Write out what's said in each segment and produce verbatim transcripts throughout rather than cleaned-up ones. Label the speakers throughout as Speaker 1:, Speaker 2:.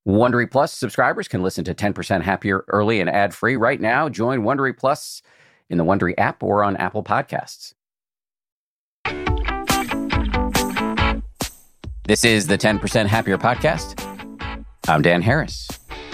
Speaker 1: Wondery Plus subscribers can listen to ten percent Happier early and ad-free right now. Join Wondery Plus in the Wondery app or on Apple Podcasts. This is the ten percent Happier podcast. I'm Dan Harris.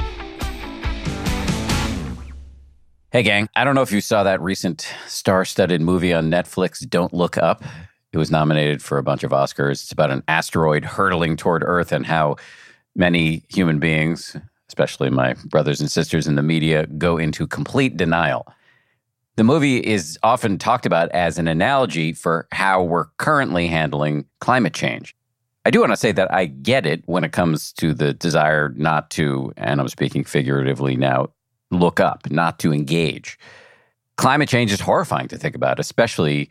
Speaker 1: Hey, gang. I don't know if you saw that recent star-studded movie on Netflix, Don't Look Up. It was nominated for a bunch of Oscars. It's about an asteroid hurtling toward Earth and how many human beings, especially my brothers and sisters in the media, go into complete denial. The movie is often talked about as an analogy for how we're currently handling climate change. I do want to say that I get it when it comes to the desire not to, and I'm speaking figuratively now, look up, not to engage. Climate change is horrifying to think about, especially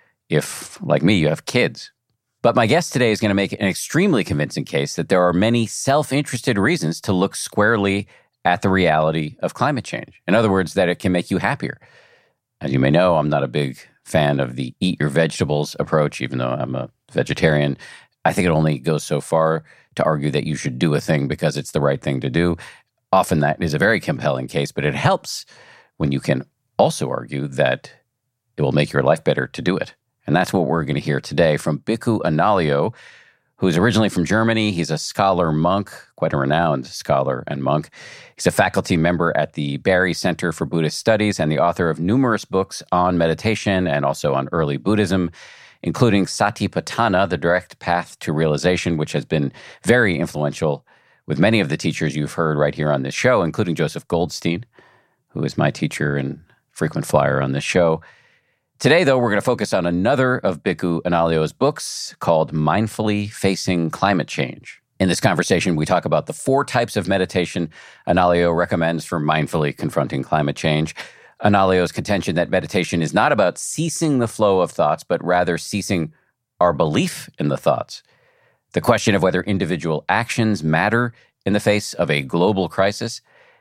Speaker 1: if, like me, you have kids. But my guest today is going to make an extremely convincing case that there are many self-interested reasons to look squarely at the reality of climate change. In other words, that it can make you happier. As you may know, I'm not a big fan of the eat your vegetables approach, even though I'm a vegetarian. I think it only goes so far to argue that you should do a thing because it's the right thing to do. Often that is a very compelling case, but it helps when you can also argue that it will make your life better to do it. And that's what we're going to hear today from Bhikkhu Analayo, who's originally from Germany. He's a scholar monk, quite a renowned scholar and monk. He's a faculty member at the Barry Center for Buddhist Studies and the author of numerous books on meditation and also on early Buddhism, including Satipatthana, The Direct Path to Realization, which has been very influential with many of the teachers you've heard right here on this show, including Joseph Goldstein, who is my teacher and frequent flyer on this show. Today, though, we're going to focus on another of Bhikkhu Analayo's books called Mindfully Facing Climate Change. In this conversation, we talk about the four types of meditation Analayo recommends for mindfully confronting climate change. Analayo's contention that meditation is not about ceasing the flow of thoughts, but rather ceasing our belief in the thoughts. The question of whether individual actions matter in the face of a global crisis.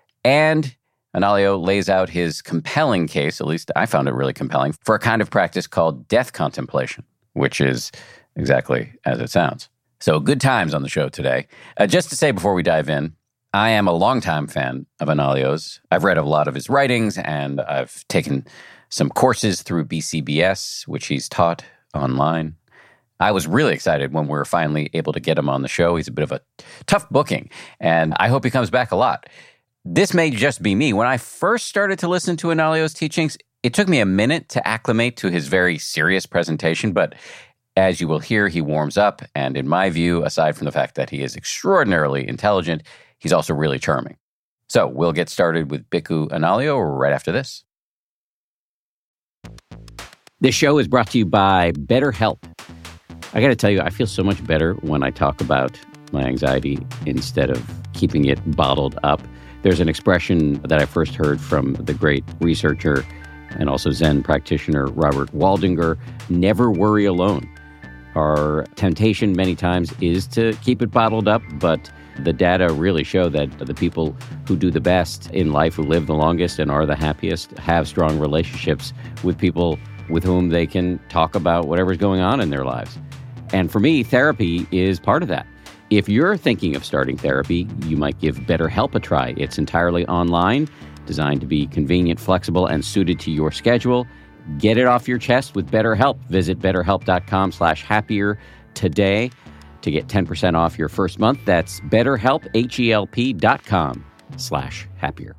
Speaker 1: And Analayo lays out his compelling case, at least I found it really compelling, for a kind of practice called death contemplation, which is exactly as it sounds. So good times on the show today. Uh, just to say before we dive in, I am a longtime fan of Analayo's. I've read a lot of his writings, and I've taken some courses through B C B S, which he's taught online. I was really excited when we were finally able to get him on the show. He's a bit of a tough booking, and I hope he comes back a lot. This may just be me. When I first started to listen to Analayo's teachings, it took me a minute to acclimate to his very serious presentation, but as you will hear, he warms up, and in my view, aside from the fact that he is extraordinarily intelligent, he's also really charming. So we'll get started with Bhikkhu Analayo right after this. This show is brought to you by BetterHelp. I got to tell you, I feel so much better when I talk about my anxiety instead of keeping it bottled up. There's an expression that I first heard from the great researcher and also Zen practitioner Robert Waldinger, never worry alone. Our temptation many times is to keep it bottled up, but the data really show that the people who do the best in life, who live the longest and are the happiest, have strong relationships with people with whom they can talk about whatever's going on in their lives. And for me, therapy is part of that. If you're thinking of starting therapy, you might give BetterHelp a try. It's entirely online, designed to be convenient, flexible, and suited to your schedule. Get it off your chest with BetterHelp. Visit betterhelp.com slash happier today to get ten percent off your first month. That's betterhelp, H-E-L-P dot com slash happier.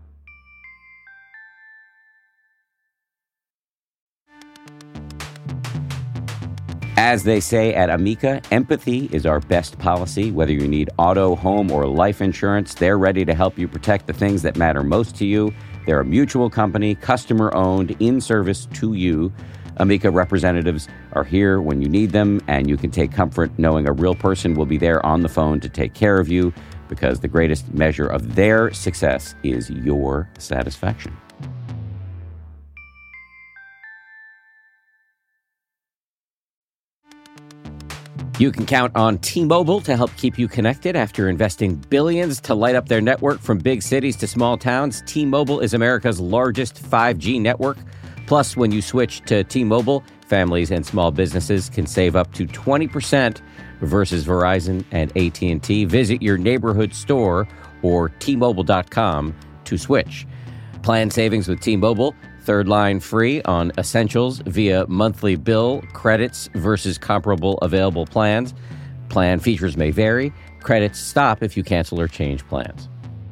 Speaker 1: As they say at Amica, empathy is our best policy. Whether you need auto, home, or life insurance, they're ready to help you protect the things that matter most to you. They're a mutual company, customer-owned, in service to you. Amica representatives are here when you need them, and you can take comfort knowing a real person will be there on the phone to take care of you, because the greatest measure of their success is your satisfaction. You can count on T-Mobile to help keep you connected. After investing billions to light up their network from big cities to small towns, T-Mobile is America's largest five G network. Plus, when you switch to T-Mobile, families and small businesses can save up to twenty percent versus Verizon and A T and T. Visit your neighborhood store or T Mobile dot com to switch. Plan savings with T-Mobile. Third line free on essentials via monthly bill credits versus comparable available plans. Plan features may vary. Credits stop if you cancel or change plans.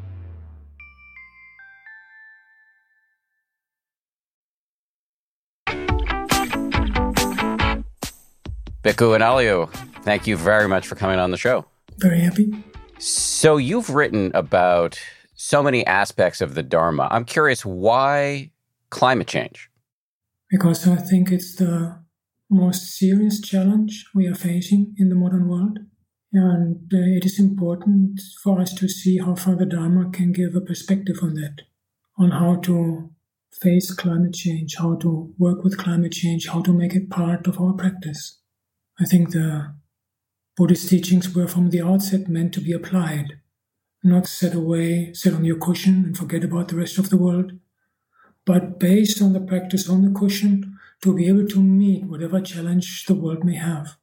Speaker 1: Bhikkhu Analayo, thank you very much for coming on the show.
Speaker 2: Very happy.
Speaker 1: So you've written about so many aspects of the Dharma. I'm curious, why climate change?
Speaker 2: Because I think it's the most serious challenge we are facing in the modern world. And uh, it is important for us to see how far the Dharma can give a perspective on that, on how to face climate change, how to work with climate change, how to make it part of our practice. I think the Buddhist teachings were from the outset meant to be applied, not set away, sit on your cushion and forget about the rest of the world, but based on the practice on the cushion to be able to meet whatever challenge the world may have.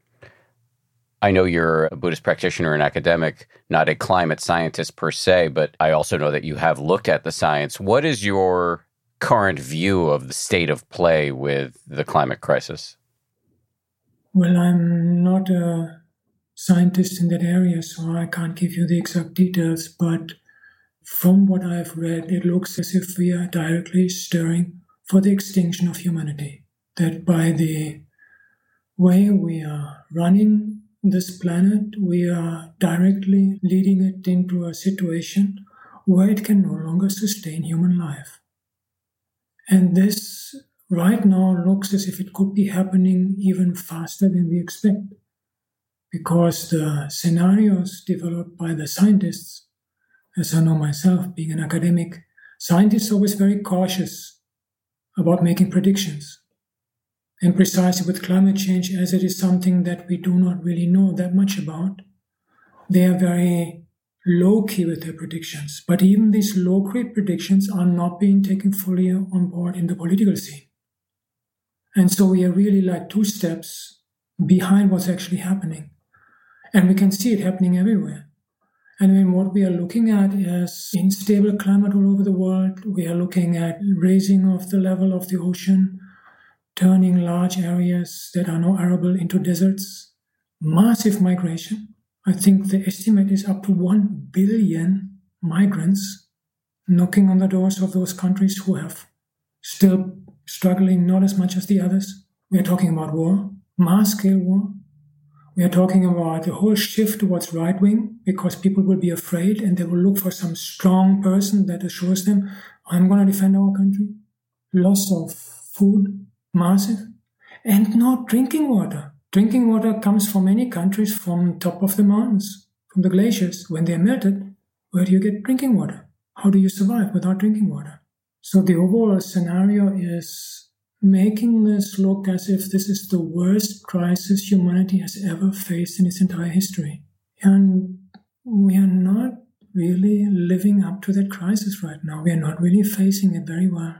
Speaker 1: I know you're a Buddhist practitioner and academic, not a climate scientist per se, but I also know that you have looked at the science. What is your current view of the state of play with the climate crisis?
Speaker 2: Well, I'm not a scientist in that area, so I can't give you the exact details, but from what I've read, it looks as if we are directly stirring for the extinction of humanity. That by the way we are running this planet, we are directly leading it into a situation where it can no longer sustain human life. And this right now looks as if it could be happening even faster than we expect, because the scenarios developed by the scientists, as I know myself, being an academic, scientists are always very cautious about making predictions. And precisely with climate change, as it is something that we do not really know that much about, they are very low-key with their predictions. But even these low-key predictions are not being taken fully on board in the political scene. And so we are really like two steps behind what's actually happening. And we can see it happening everywhere. And then what we are looking at is unstable climate all over the world. We are looking at raising of the level of the ocean, turning large areas that are now arable into deserts, massive migration. I think the estimate is up to one billion migrants knocking on the doors of those countries who have still struggling not as much as the others. We are talking about war, mass-scale war. We are talking about the whole shift towards right-wing, because people will be afraid and they will look for some strong person that assures them, I'm going to defend our country. Loss of food, massive. And no drinking water. Drinking water comes from many countries from top of the mountains, from the glaciers. When they are melted, where do you get drinking water? How do you survive without drinking water? So the overall scenario is making this look as if this is the worst crisis humanity has ever faced in its entire history. And we are not really living up to that crisis right now. We are not really facing it very well.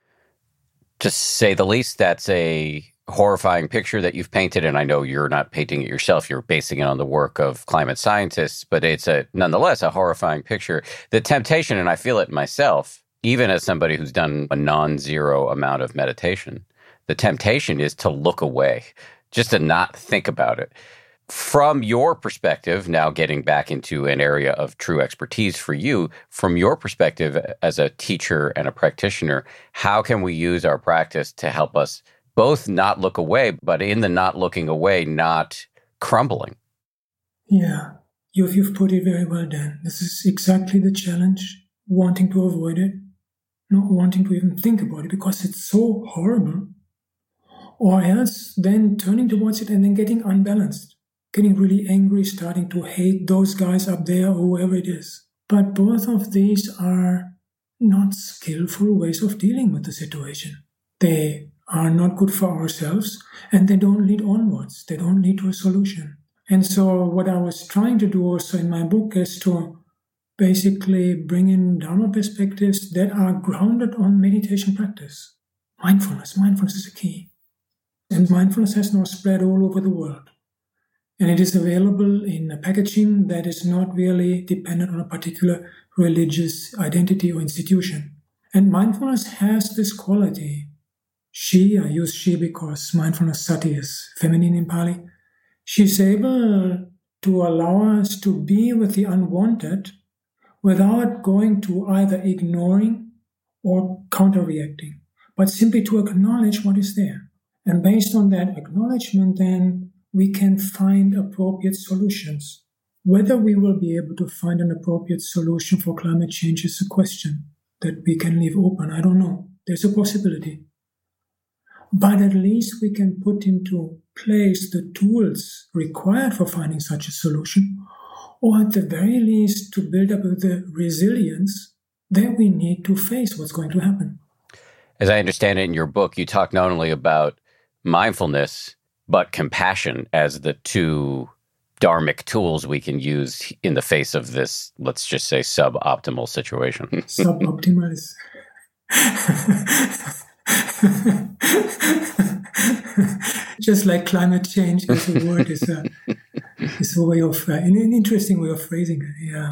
Speaker 1: To say the least, that's a horrifying picture that you've painted, and I know you're not painting it yourself, you're basing it on the work of climate scientists, but it's a nonetheless a horrifying picture. The temptation, and I feel it myself, even as somebody who's done a non-zero amount of meditation, the temptation is to look away, just to not think about it. From your perspective, now getting back into an area of true expertise for you, from your perspective as a teacher and a practitioner, how can we use our practice to help us both not look away, but in the not looking away, not crumbling?
Speaker 2: Yeah, you've, you've put it very well, Dan. This is exactly the challenge, wanting to avoid it, not wanting to even think about it because it's so horrible, or else then turning towards it and then getting unbalanced, getting really angry, starting to hate those guys up there or whoever it is. But both of these are not skillful ways of dealing with the situation. They are not good for ourselves, and they don't lead onwards. They don't lead to a solution. And so what I was trying to do also in my book is to basically bring in Dharma perspectives that are grounded on meditation practice. Mindfulness. Mindfulness is a key. And mindfulness has now spread all over the world. And it is available in a packaging that is not really dependent on a particular religious identity or institution. And mindfulness has this quality. She, I use she because mindfulness sati is feminine in Pali. She's able to allow us to be with the unwanted without going to either ignoring or counter-reacting, but simply to acknowledge what is there. And based on that acknowledgement, then we can find appropriate solutions. Whether we will be able to find an appropriate solution for climate change is a question that we can leave open. I don't know. There's a possibility. But at least we can put into place the tools required for finding such a solution, or at the very least to build up the resilience that we need to face what's going to happen.
Speaker 1: As I understand it in your book, you talk not only about mindfulness, but compassion as the two dharmic tools we can use in the face of this, let's just say, suboptimal situation.
Speaker 2: Suboptimal is... Just like climate change as a word is a, is a way of, uh, an interesting way of phrasing it, yeah.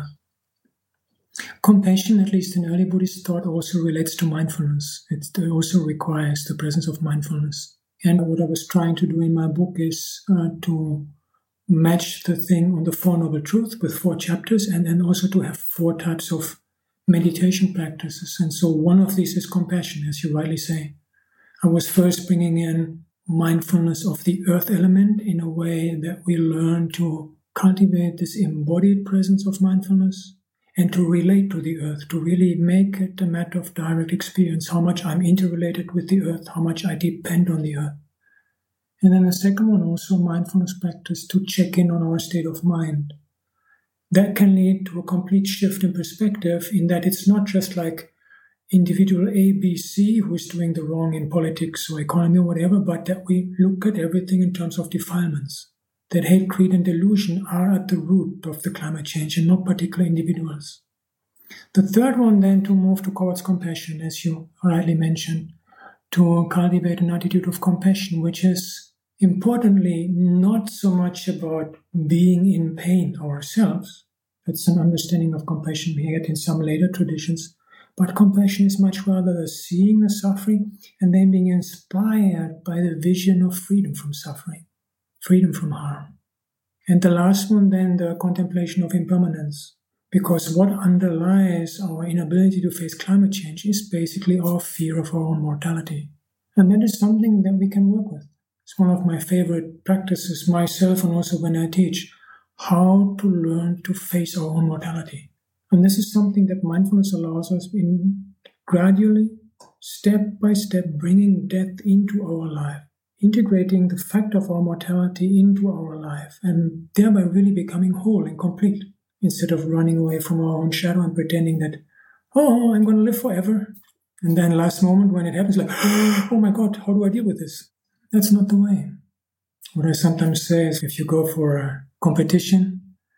Speaker 2: Compassion, at least in early Buddhist thought, also relates to mindfulness. It also requires the presence of mindfulness. And what I was trying to do in my book is uh, to match the thing on the Four Noble Truths with four chapters, and then also to have four types of meditation practices. And so one of these is compassion, as you rightly say. I was first bringing in mindfulness of the earth element in a way that we learn to cultivate this embodied presence of mindfulness and to relate to the earth, to really make it a matter of direct experience, how much I'm interrelated with the earth, how much I depend on the earth. And then the second one, also mindfulness practice to check in on our state of mind. That can lead to a complete shift in perspective in that it's not just like individual A, B, C who is doing the wrong in politics or economy or whatever, but that we look at everything in terms of defilements. That hate, greed, and delusion are at the root of the climate change and not particular individuals. The third one then to move towards compassion, as you rightly mentioned, to cultivate an attitude of compassion, which is importantly not so much about being in pain ourselves. That's an understanding of compassion we get in some later traditions. But compassion is much rather the seeing the suffering and then being inspired by the vision of freedom from suffering, freedom from harm. And the last one then, the contemplation of impermanence. Because what underlies our inability to face climate change is basically our fear of our own mortality. And that is something that we can work with. It's one of my favorite practices myself and also when I teach, how to learn to face our own mortality. And this is something that mindfulness allows us in gradually, step by step, bringing death into our life, integrating the fact of our mortality into our life, and thereby really becoming whole and complete, instead of running away from our own shadow and pretending that, oh, I'm going to live forever. And then last moment when it happens, like, oh my God, how do I deal with this? That's not the way. What I sometimes say is if you go for a competition,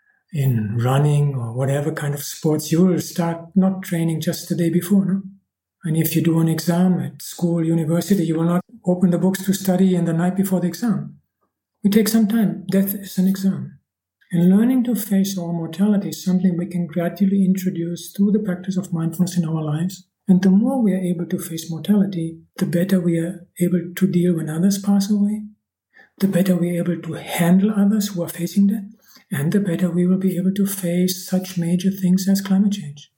Speaker 2: in running or whatever kind of sports, you will start not training just the day before, no? And if you do an exam at school, university, you will not open the books to study in the night before the exam. It takes some time. Death is an exam. And learning to face our mortality is something we can gradually introduce through the practice of mindfulness in our lives. And the more we are able to face mortality, the better we are able to deal when others pass away, the better we are able to handle others who are facing death, and the better we will be able to face such major things as climate change.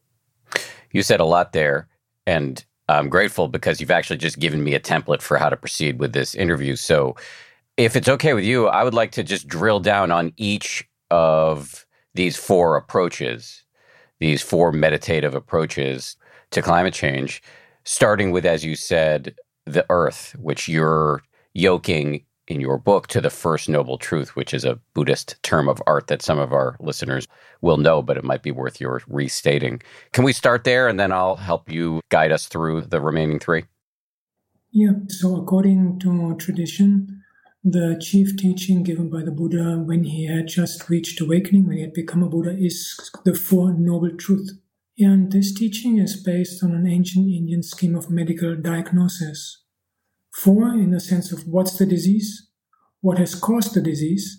Speaker 1: You said a lot there, and I'm grateful because you've actually just given me a template for how to proceed with this interview. So if it's okay with you, I would like to just drill down on each of these four approaches, these four meditative approaches to climate change, starting with, as you said, the earth, which you're yoking in your book to the First Noble Truth, which is a Buddhist term of art that some of our listeners will know, but it might be worth your restating. Can we start there, and then I'll help you guide us through the remaining three?
Speaker 2: Yeah, so according to tradition, the chief teaching given by the Buddha when he had just reached awakening, when he had become a Buddha, is the Four Noble Truths. And this teaching is based on an ancient Indian scheme of medical diagnosis. Four, in the sense of what's the disease, what has caused the disease,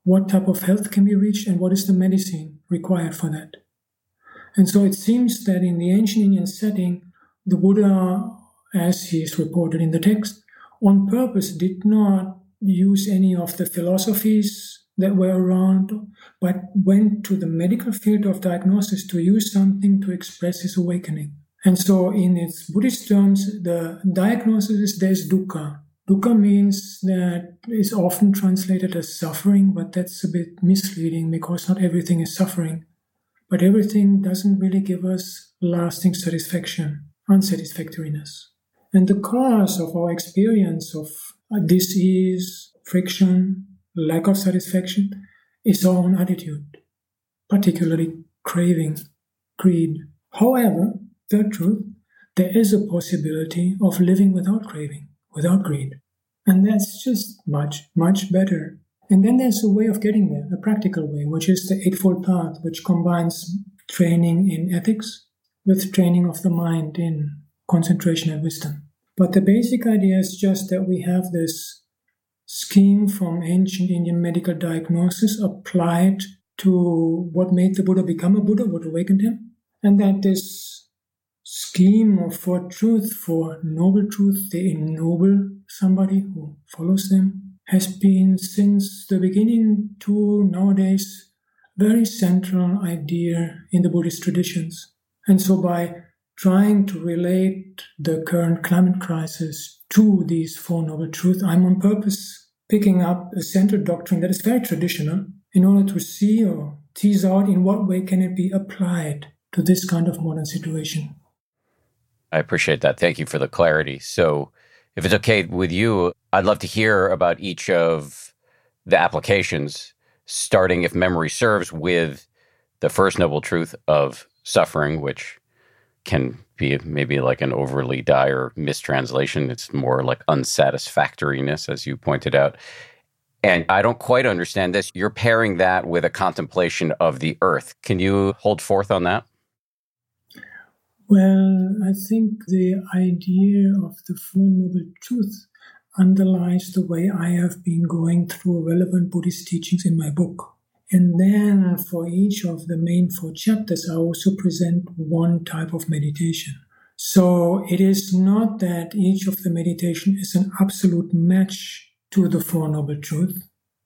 Speaker 2: what type of health can be reached, and what is the medicine required for that. And so it seems that in the ancient Indian setting, the Buddha, as he is reported in the text, on purpose did not use any of the philosophies that were around, but went to the medical field of diagnosis to use something to express his awakening. And so in its Buddhist terms, the diagnosis is there's dukkha. Dukkha means that is often translated as suffering, but that's a bit misleading because not everything is suffering. But everything doesn't really give us lasting satisfaction, unsatisfactoriness. And the cause of our experience of disease, friction, lack of satisfaction is our own attitude, particularly craving, greed. However, the truth, there is a possibility of living without craving, without greed. And that's just much, much better. And then there's a way of getting there, a practical way, which is the Eightfold Path, which combines training in ethics with training of the mind in concentration and wisdom. But the basic idea is just that we have this scheme from ancient Indian medical diagnosis applied to what made the Buddha become a Buddha, what awakened him, and that this scheme of for truth, for noble truth, they ennoble somebody who follows them, has been since the beginning to nowadays very central idea in the Buddhist traditions. And so by trying to relate the current climate crisis to these Four Noble Truths, I'm on purpose picking up a central doctrine that is very traditional in order to see or tease out in what way can it be applied to this kind of modern situation.
Speaker 1: I appreciate that. Thank you for the clarity. So if it's okay with you, I'd love to hear about each of the applications, starting, if memory serves, with the first noble truth of suffering, which can be maybe like an overly dire mistranslation. It's more like unsatisfactoriness, as you pointed out. And I don't quite understand this. You're pairing that with a contemplation of the earth. Can you hold forth on that?
Speaker 2: Well, I think the idea of the Four Noble Truths underlies the way I have been going through relevant Buddhist teachings in my book. And then for each of the main four chapters, I also present one type of meditation. So it is not that each of the meditation is an absolute match to the Four Noble Truths.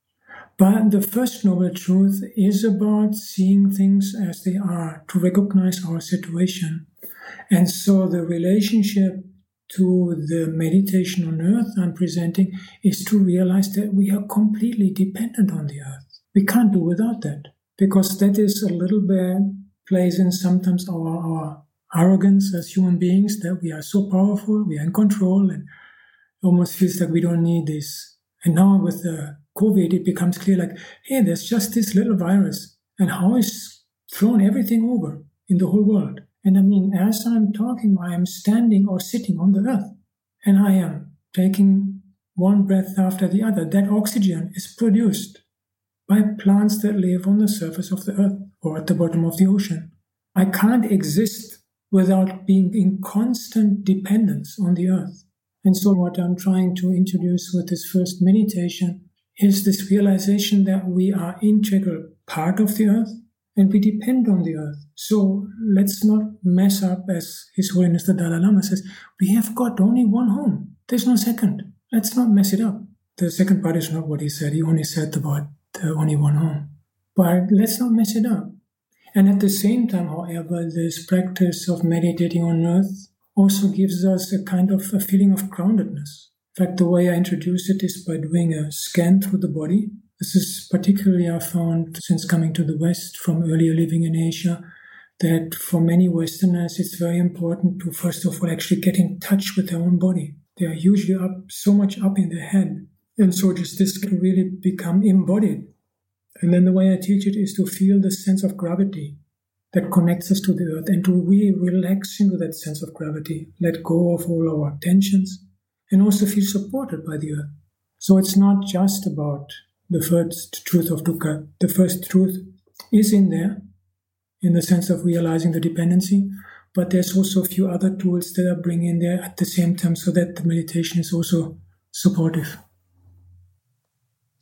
Speaker 2: But the first Noble Truth is about seeing things as they are, to recognize our situation. And so the relationship to the meditation on earth I'm presenting is to realize that we are completely dependent on the earth. We can't do without that, because that is a little bit plays in sometimes our, our arrogance as human beings, that we are so powerful, we are in control, and it almost feels like we don't need this. And now with the COVID, it becomes clear like, hey, there's just this little virus, and how it's thrown everything over in the whole world. And I mean, as I'm talking, I am standing or sitting on the earth, and I am taking one breath after the other. That oxygen is produced by plants that live on the surface of the earth or at the bottom of the ocean. I can't exist without being in constant dependence on the earth. And so what I'm trying to introduce with this first meditation is this realization that we are integral part of the earth and we depend on the earth. So let's not mess up, as His Holiness the Dalai Lama says, we have got only one home. There's no second. Let's not mess it up. The second part is not what he said. He only said about the only one home. But let's not mess it up. And at the same time, however, this practice of meditating on earth also gives us a kind of a feeling of groundedness. In fact, the way I introduce it is by doing a scan through the body. This is particularly I found since coming to the West from earlier living in Asia, that for many Westerners it's very important to first of all actually get in touch with their own body. They are usually up so much up in their head. And so just this can really become embodied. And then the way I teach it is to feel the sense of gravity that connects us to the earth and to really relax into that sense of gravity, let go of all our tensions, and also feel supported by the earth. So it's not just about the first truth of dukkha. The first truth is in there, in the sense of realizing the dependency, but there's also a few other tools that I bring in there at the same time so that the meditation is also supportive.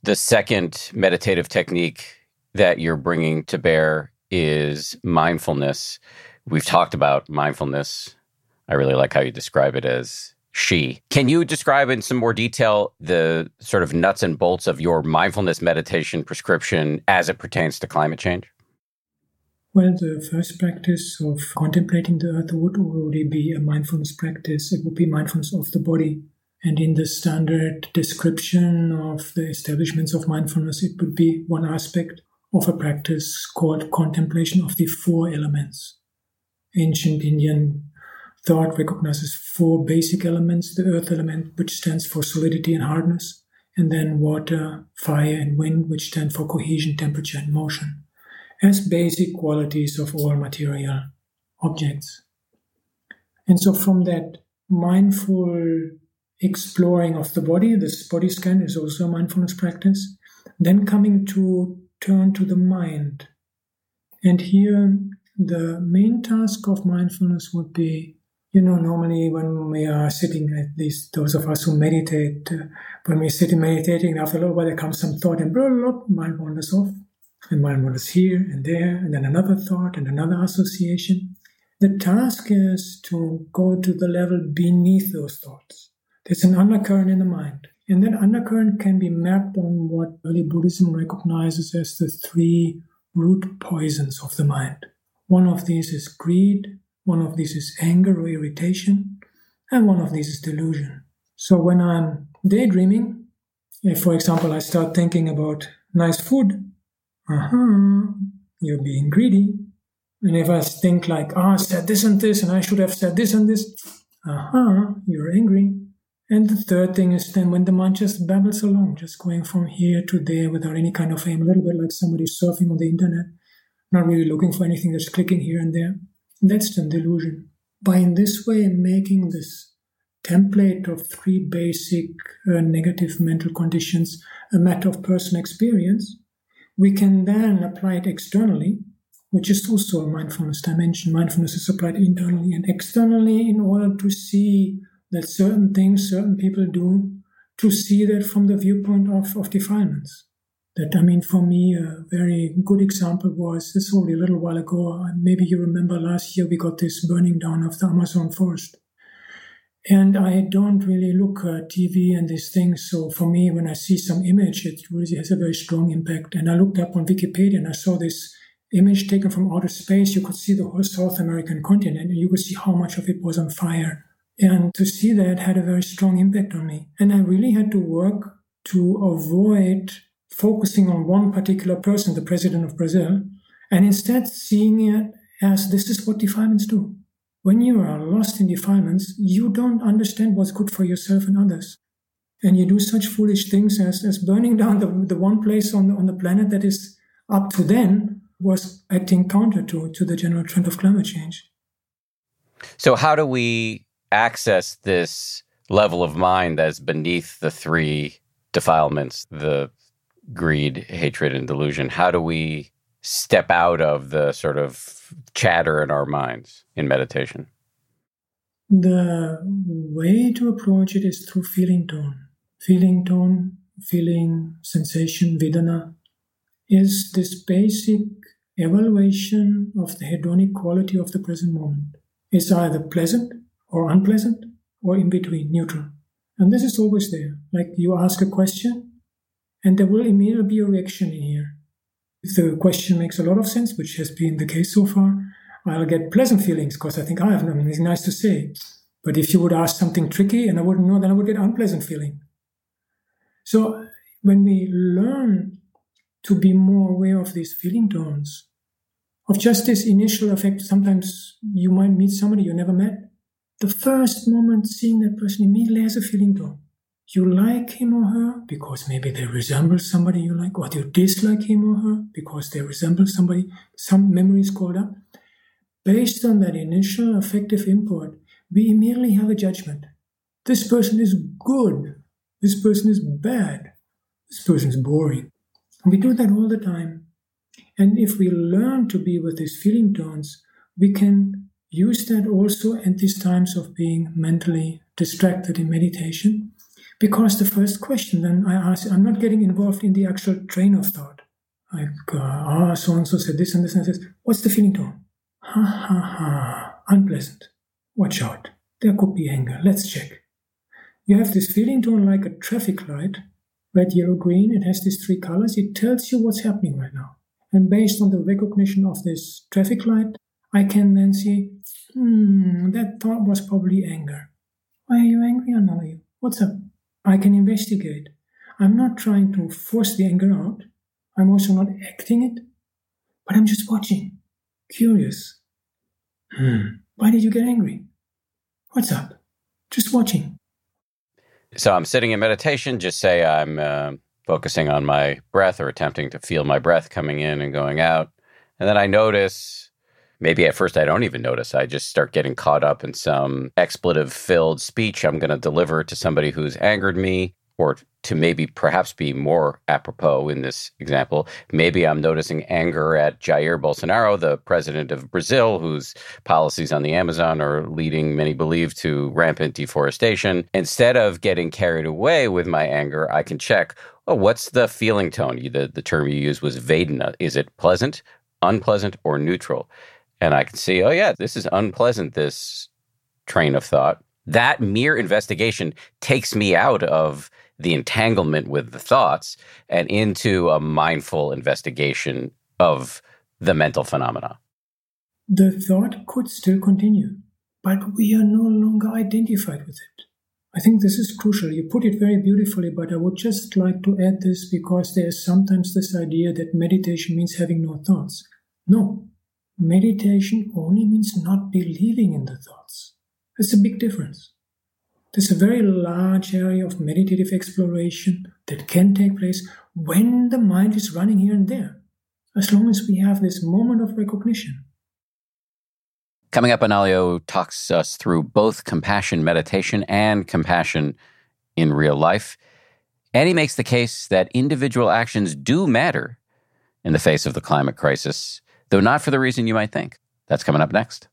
Speaker 1: The second meditative technique that you're bringing to bear is mindfulness. We've talked about mindfulness. I really like how you describe it as she. Can you describe in some more detail the sort of nuts and bolts of your mindfulness meditation prescription as it pertains to climate change?
Speaker 2: Well, the first practice of contemplating the earth would already be a mindfulness practice. It would be mindfulness of the body. And in the standard description of the establishments of mindfulness, it would be one aspect of a practice called contemplation of the four elements. Ancient Indian thought recognizes four basic elements: the earth element, which stands for solidity and hardness, and then water, fire, and wind, which stand for cohesion, temperature, and motion, as basic qualities of all material objects. And so from that mindful exploring of the body, this body scan is also a mindfulness practice, then coming to turn to the mind. And here, the main task of mindfulness would be, you know, normally when we are sitting, at least those of us who meditate, uh, when we're sitting meditating, after a little while there comes some thought and blah, blah, blah, mind wanders off. And mind wanders here and there, and then another thought and another association. The task is to go to the level beneath those thoughts. There's an undercurrent in the mind. And that undercurrent can be mapped on what early Buddhism recognizes as the three root poisons of the mind. One of these is greed, one of these is anger or irritation, and one of these is delusion. So when I'm daydreaming, if, for example, I start thinking about nice food, uh-huh, you're being greedy. And if I think like, ah, oh, I said this and this, and I should have said this and this, uh-huh, you're angry. And the third thing is then when the mind just babbles along, just going from here to there without any kind of aim, a little bit like somebody surfing on the internet, not really looking for anything, that's clicking here and there. That's the delusion. By in this way making this template of three basic uh, negative mental conditions a matter of personal experience, we can then apply it externally, which is also a mindfulness dimension. Mindfulness is applied internally and externally in order to see that certain things certain people do, to see that from the viewpoint of, of defilements. That, I mean, for me, a very good example was this only a little while ago. Maybe you remember last year we got this burning down of the Amazon forest. And I don't really look at T V and these things. So for me, when I see some image, it really has a very strong impact. And I looked up on Wikipedia and I saw this image taken from outer space. You could see the whole South American continent and you could see how much of it was on fire. And to see that had a very strong impact on me. And I really had to work to avoid focusing on one particular person, the president of Brazil, and instead seeing it as this is what defilements do. When you are lost in defilements, you don't understand what's good for yourself and others. And you do such foolish things as, as burning down the, the one place on the, on the planet that is up to then was acting counter to, to the general trend of climate change.
Speaker 1: So how do we access this level of mind that's beneath the three defilements, the greed, hatred, and delusion? How do we step out of the sort of chatter in our minds in meditation?
Speaker 2: The way to approach it is through feeling tone. Feeling tone, feeling, sensation, vedana, is this basic evaluation of the hedonic quality of the present moment. It's either pleasant or unpleasant, or in between, neutral. And this is always there. Like you ask a question, and there will immediately be a reaction in here. If the question makes a lot of sense, which has been the case so far, I'll get pleasant feelings because I think I have something nice to say. But if you would ask something tricky and I wouldn't know, then I would get unpleasant feeling. So when we learn to be more aware of these feeling tones, of just this initial effect, sometimes you might meet somebody you never met. The first moment seeing that person immediately has a feeling tone. You like him or her because maybe they resemble somebody you like, or you dislike him or her because they resemble somebody, some memories called up. Based on that initial affective import, we immediately have a judgment. This person is good. This person is bad. This person is boring. And we do that all the time. And if we learn to be with these feeling tones, we can use that also at these times of being mentally distracted in meditation. Because the first question, then I ask, I'm not getting involved in the actual train of thought. Like, uh, ah, so-and-so said this and this and this. What's the feeling tone? Ha ha ha, unpleasant. Watch out. There could be anger. Let's check. You have this feeling tone like a traffic light, red, yellow, green. It has these three colors. It tells you what's happening right now. And based on the recognition of this traffic light, I can then see, hmm, that thought was probably anger. Why are you angry, Anna? What's up? I can investigate. I'm not trying to force the anger out. I'm also not acting it, but I'm just watching, curious. Hmm. Why did you get angry? What's up? Just watching.
Speaker 1: So I'm sitting in meditation. Just say I'm uh, focusing on my breath or attempting to feel my breath coming in and going out. And then I notice, maybe at first I don't even notice, I just start getting caught up in some expletive-filled speech I'm going to deliver to somebody who's angered me, or to maybe perhaps be more apropos in this example, maybe I'm noticing anger at Jair Bolsonaro, the president of Brazil, whose policies on the Amazon are leading, many believe, to rampant deforestation. Instead of getting carried away with my anger, I can check, oh, what's the feeling tone? The, the term you used was Vedana. Is it pleasant, unpleasant, or neutral? And I can see, oh, yeah, this is unpleasant, this train of thought. That mere investigation takes me out of the entanglement with the thoughts and into a mindful investigation of the mental phenomena.
Speaker 2: The thought could still continue, but we are no longer identified with it. I think this is crucial. You put it very beautifully, but I would just like to add this because there is sometimes this idea that meditation means having no thoughts. No, meditation only means not believing in the thoughts. It's a big difference. There's a very large area of meditative exploration that can take place when the mind is running here and there, as long as we have this moment of recognition.
Speaker 1: Coming up, Analayo talks us through both compassion meditation and compassion in real life. And he makes the case that individual actions do matter in the face of the climate crisis, though not for the reason you might think. That's coming up next.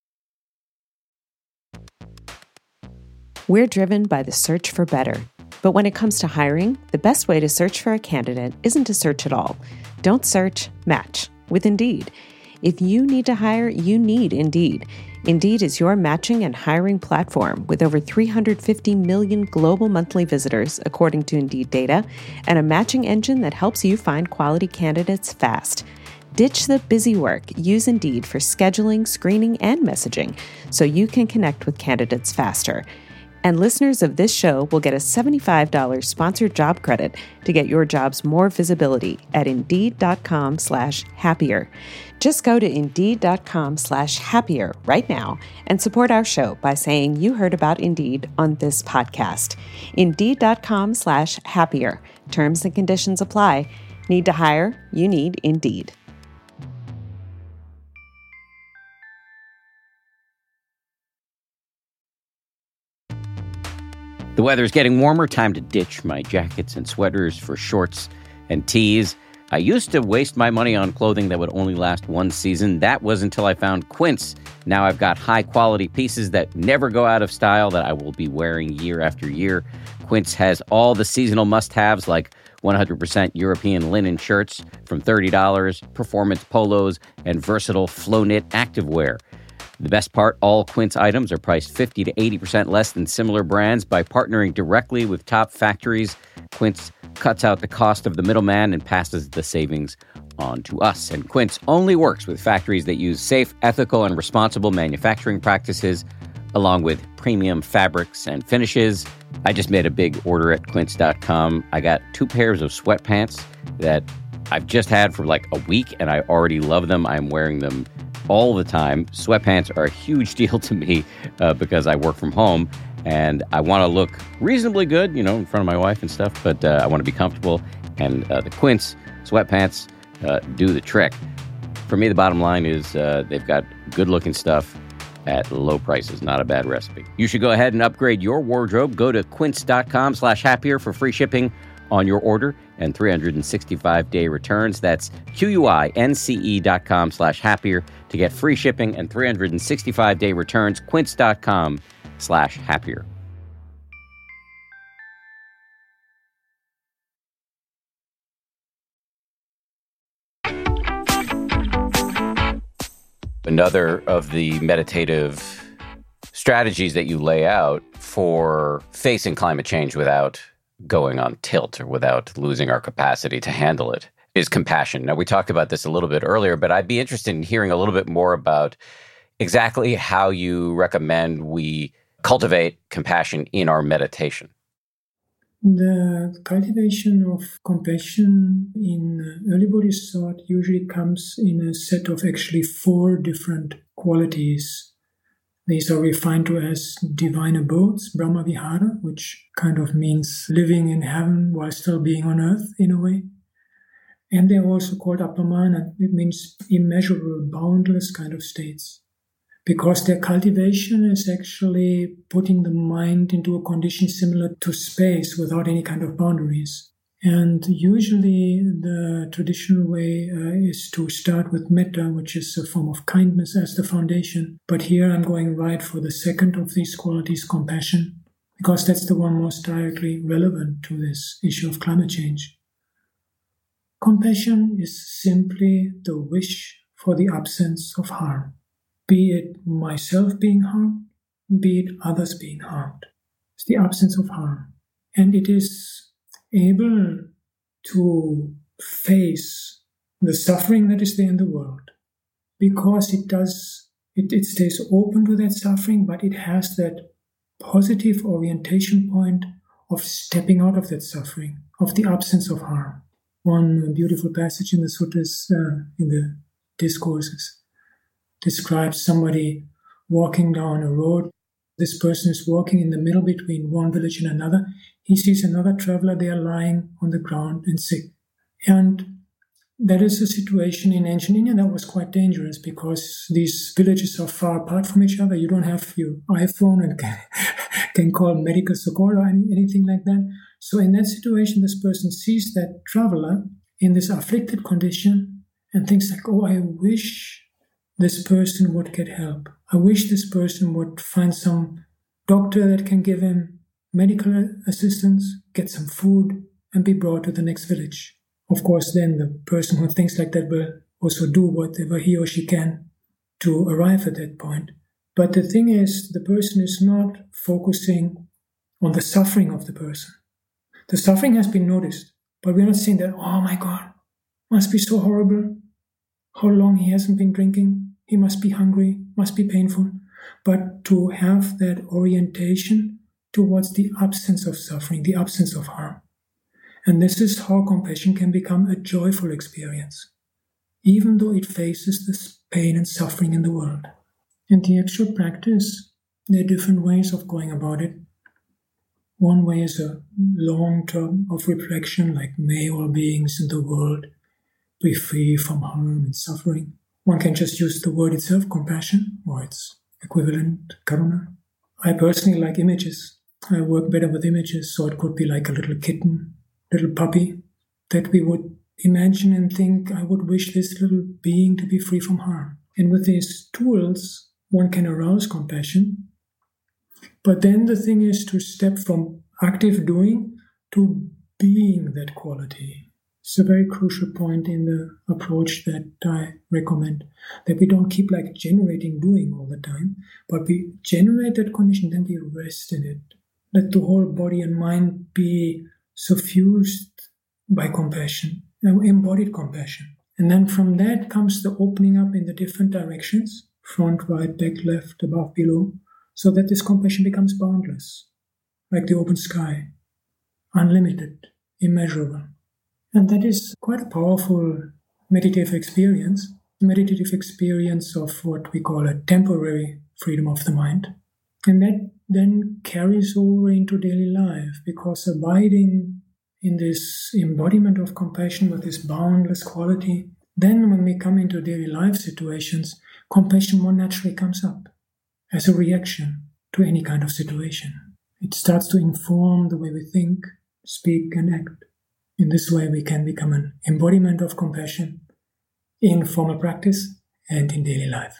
Speaker 3: We're driven by the search for better. But when it comes to hiring, the best way to search for a candidate isn't to search at all. Don't search, match with Indeed. If you need to hire, you need Indeed. Indeed is your matching and hiring platform with over three hundred fifty million global monthly visitors, according to Indeed data, and a matching engine that helps you find quality candidates fast. Ditch the busy work. Use Indeed for scheduling, screening, and messaging so you can connect with candidates faster. And listeners of this show will get a seventy-five dollars sponsored job credit to get your jobs more visibility at Indeed.com slash happier. Just go to Indeed.com slash happier right now and support our show by saying you heard about Indeed on this podcast. Indeed.com slash happier. Terms and conditions apply. Need to hire? You need Indeed.
Speaker 1: The weather's getting warmer. Time to ditch my jackets and sweaters for shorts and tees. I used to waste my money on clothing that would only last one season. That was until I found Quince. Now I've got high-quality pieces that never go out of style that I will be wearing year after year. Quince has all the seasonal must-haves like one hundred percent European linen shirts from thirty dollars, performance polos, and versatile flow-knit activewear. The best part, all Quince items are priced fifty to eighty percent less than similar brands. By partnering directly with top factories, Quince cuts out the cost of the middleman and passes the savings on to us. And Quince only works with factories that use safe, ethical, and responsible manufacturing practices, along with premium fabrics and finishes. I just made a big order at quince dot com. I got two pairs of sweatpants that I've just had for like a week, and I already love them. I'm wearing them all the time. Sweatpants are a huge deal to me uh, because I work from home and I want to look reasonably good, you know, in front of my wife and stuff, but uh, I want to be comfortable. And uh, the Quince sweatpants uh, do the trick. For me, the bottom line is uh, they've got good looking stuff at low prices. Not a bad recipe. You should go ahead and upgrade your wardrobe. Go to quince.com slash happier for free shipping on your order and three hundred sixty-five day returns. That's Q-U-I-N-C-E dot com slash happier to get free shipping and three hundred sixty-five day returns. Quince.com slash happier. Another of the meditative strategies that you lay out for facing climate change without going on tilt or without losing our capacity to handle it is compassion. Now, we talked about this a little bit earlier, but I'd be interested in hearing a little bit more about exactly how you recommend we cultivate compassion in our meditation.
Speaker 2: The cultivation of compassion in early Buddhist thought usually comes in a set of actually four different qualities. These are referred to as divine abodes, Brahma Vihara, which kind of means living in heaven while still being on earth in a way. And they're also called Appamana. It means immeasurable, boundless kind of states. Because their cultivation is actually putting the mind into a condition similar to space without any kind of boundaries. And usually the traditional way uh, is to start with metta, which is a form of kindness as the foundation. But here I'm going right for the second of these qualities, compassion, because that's the one most directly relevant to this issue of climate change. Compassion is simply the wish for the absence of harm. Be it myself being harmed, be it others being harmed. It's the absence of harm. And it is able to face the suffering that is there in the world because it does, it, it stays open to that suffering, but it has that positive orientation point of stepping out of that suffering, of the absence of harm. One beautiful passage in the sutras, uh, in the discourses, describes somebody walking down a road. This person is walking in the middle between one village and another. He sees another traveler there lying on the ground and sick. And that is a situation in ancient India that was quite dangerous because these villages are far apart from each other. You don't have your iPhone and can, can call medical support or any, anything like that. So in that situation, this person sees that traveler in this afflicted condition and thinks like, oh, I wish this person would get help. I wish this person would find some doctor that can give him medical assistance, get some food, and be brought to the next village. Of course, then the person who thinks like that will also do whatever he or she can to arrive at that point. But the thing is, the person is not focusing on the suffering of the person. The suffering has been noticed, but we're not saying that, oh my God, must be so horrible. How long he hasn't been drinking. He must be hungry, must be painful. But to have that orientation towards the absence of suffering, the absence of harm. And this is how compassion can become a joyful experience, even though it faces this pain and suffering in the world. In the actual practice, there are different ways of going about it. One way is a long term of reflection, like may all beings in the world be free from harm and suffering. One can just use the word itself, compassion, or its equivalent, karuna. I personally like images. I work better with images, so it could be like a little kitten, little puppy, that we would imagine and think, I would wish this little being to be free from harm. And with these tools, one can arouse compassion. But then the thing is to step from active doing to being that quality. It's a very crucial point in the approach that I recommend, that we don't keep like generating doing all the time, but we generate that condition, then we rest in it. Let the whole body and mind be suffused by compassion, embodied compassion. And then from that comes the opening up in the different directions, front, right, back, left, above, below, so that this compassion becomes boundless, like the open sky, unlimited, immeasurable. And that is quite a powerful meditative experience, meditative experience of what we call a temporary freedom of the mind. And that then carries over into daily life, because abiding in this embodiment of compassion with this boundless quality, then when we come into daily life situations, compassion more naturally comes up as a reaction to any kind of situation. It starts to inform the way we think, speak, and act. In this way, we can become an embodiment of compassion in formal practice and in daily life.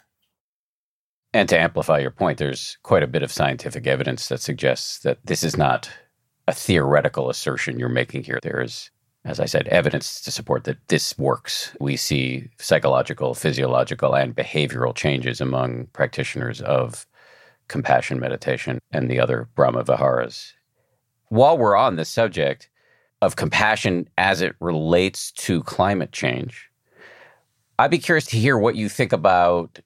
Speaker 1: And to amplify your point, there's quite a bit of scientific evidence that suggests that this is not a theoretical assertion you're making here. There is as I said, evidence to support that this works. We see psychological, physiological, and behavioral changes among practitioners of compassion meditation and the other Brahma Viharas. While we're on this subject of compassion as it relates to climate change, I'd be curious to hear what you think about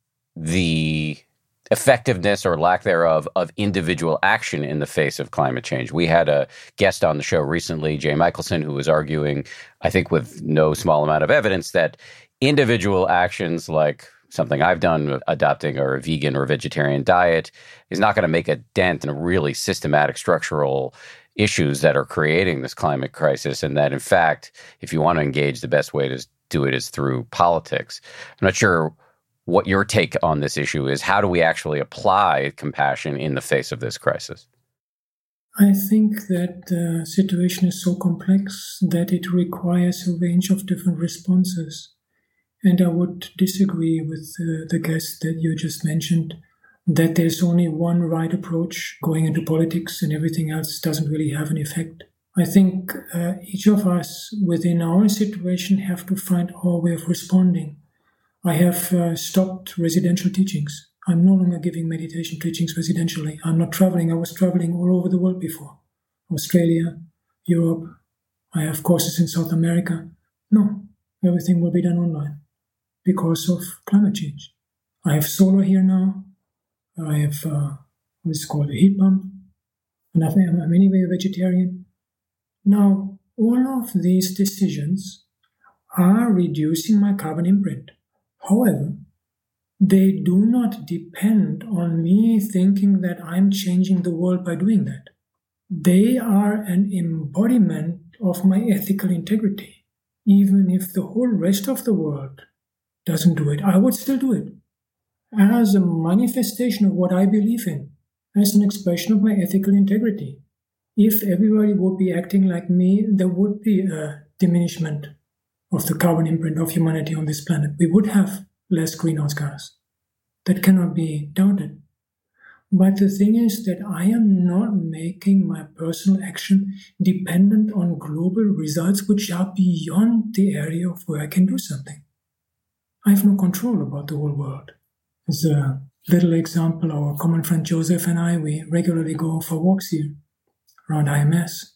Speaker 1: the effectiveness or lack thereof of individual action in the face of climate change. We had a guest on the show recently, Jay Michelson, who was arguing, I think with no small amount of evidence, that individual actions like something I've done, adopting a vegan or vegetarian diet, is not going to make a dent in a really systematic structural issues that are creating this climate crisis, and that, in fact, if you want to engage, the best way to do it is through politics. I'm not sure what your take on this issue is. How do we actually apply compassion in the face of this crisis?
Speaker 2: I think that the situation is so complex that it requires a range of different responses. And I would disagree with uh, the guest that you just mentioned, that there's only one right approach going into politics and everything else doesn't really have an effect. I think uh, each of us within our situation have to find our way of responding. I have uh, stopped residential teachings. I'm no longer giving meditation teachings residentially. I'm not traveling. I was traveling all over the world before. Australia, Europe. I have courses in South America. No, everything will be done online because of climate change. I have solar here now. I have uh, what is called a heat pump. And I'm anyway a vegetarian. Now, all of these decisions are reducing my carbon imprint. However, they do not depend on me thinking that I'm changing the world by doing that. They are an embodiment of my ethical integrity. Even if the whole rest of the world doesn't do it, I would still do it as a manifestation of what I believe in, as an expression of my ethical integrity. If everybody would be acting like me, there would be a diminishment of the carbon imprint of humanity on this planet. We would have less greenhouse gas. That cannot be doubted. But the thing is that I am not making my personal action dependent on global results which are beyond the area of where I can do something. I have no control about the whole world. As a little example, our common friend Joseph and I, we regularly go for walks here around I M S.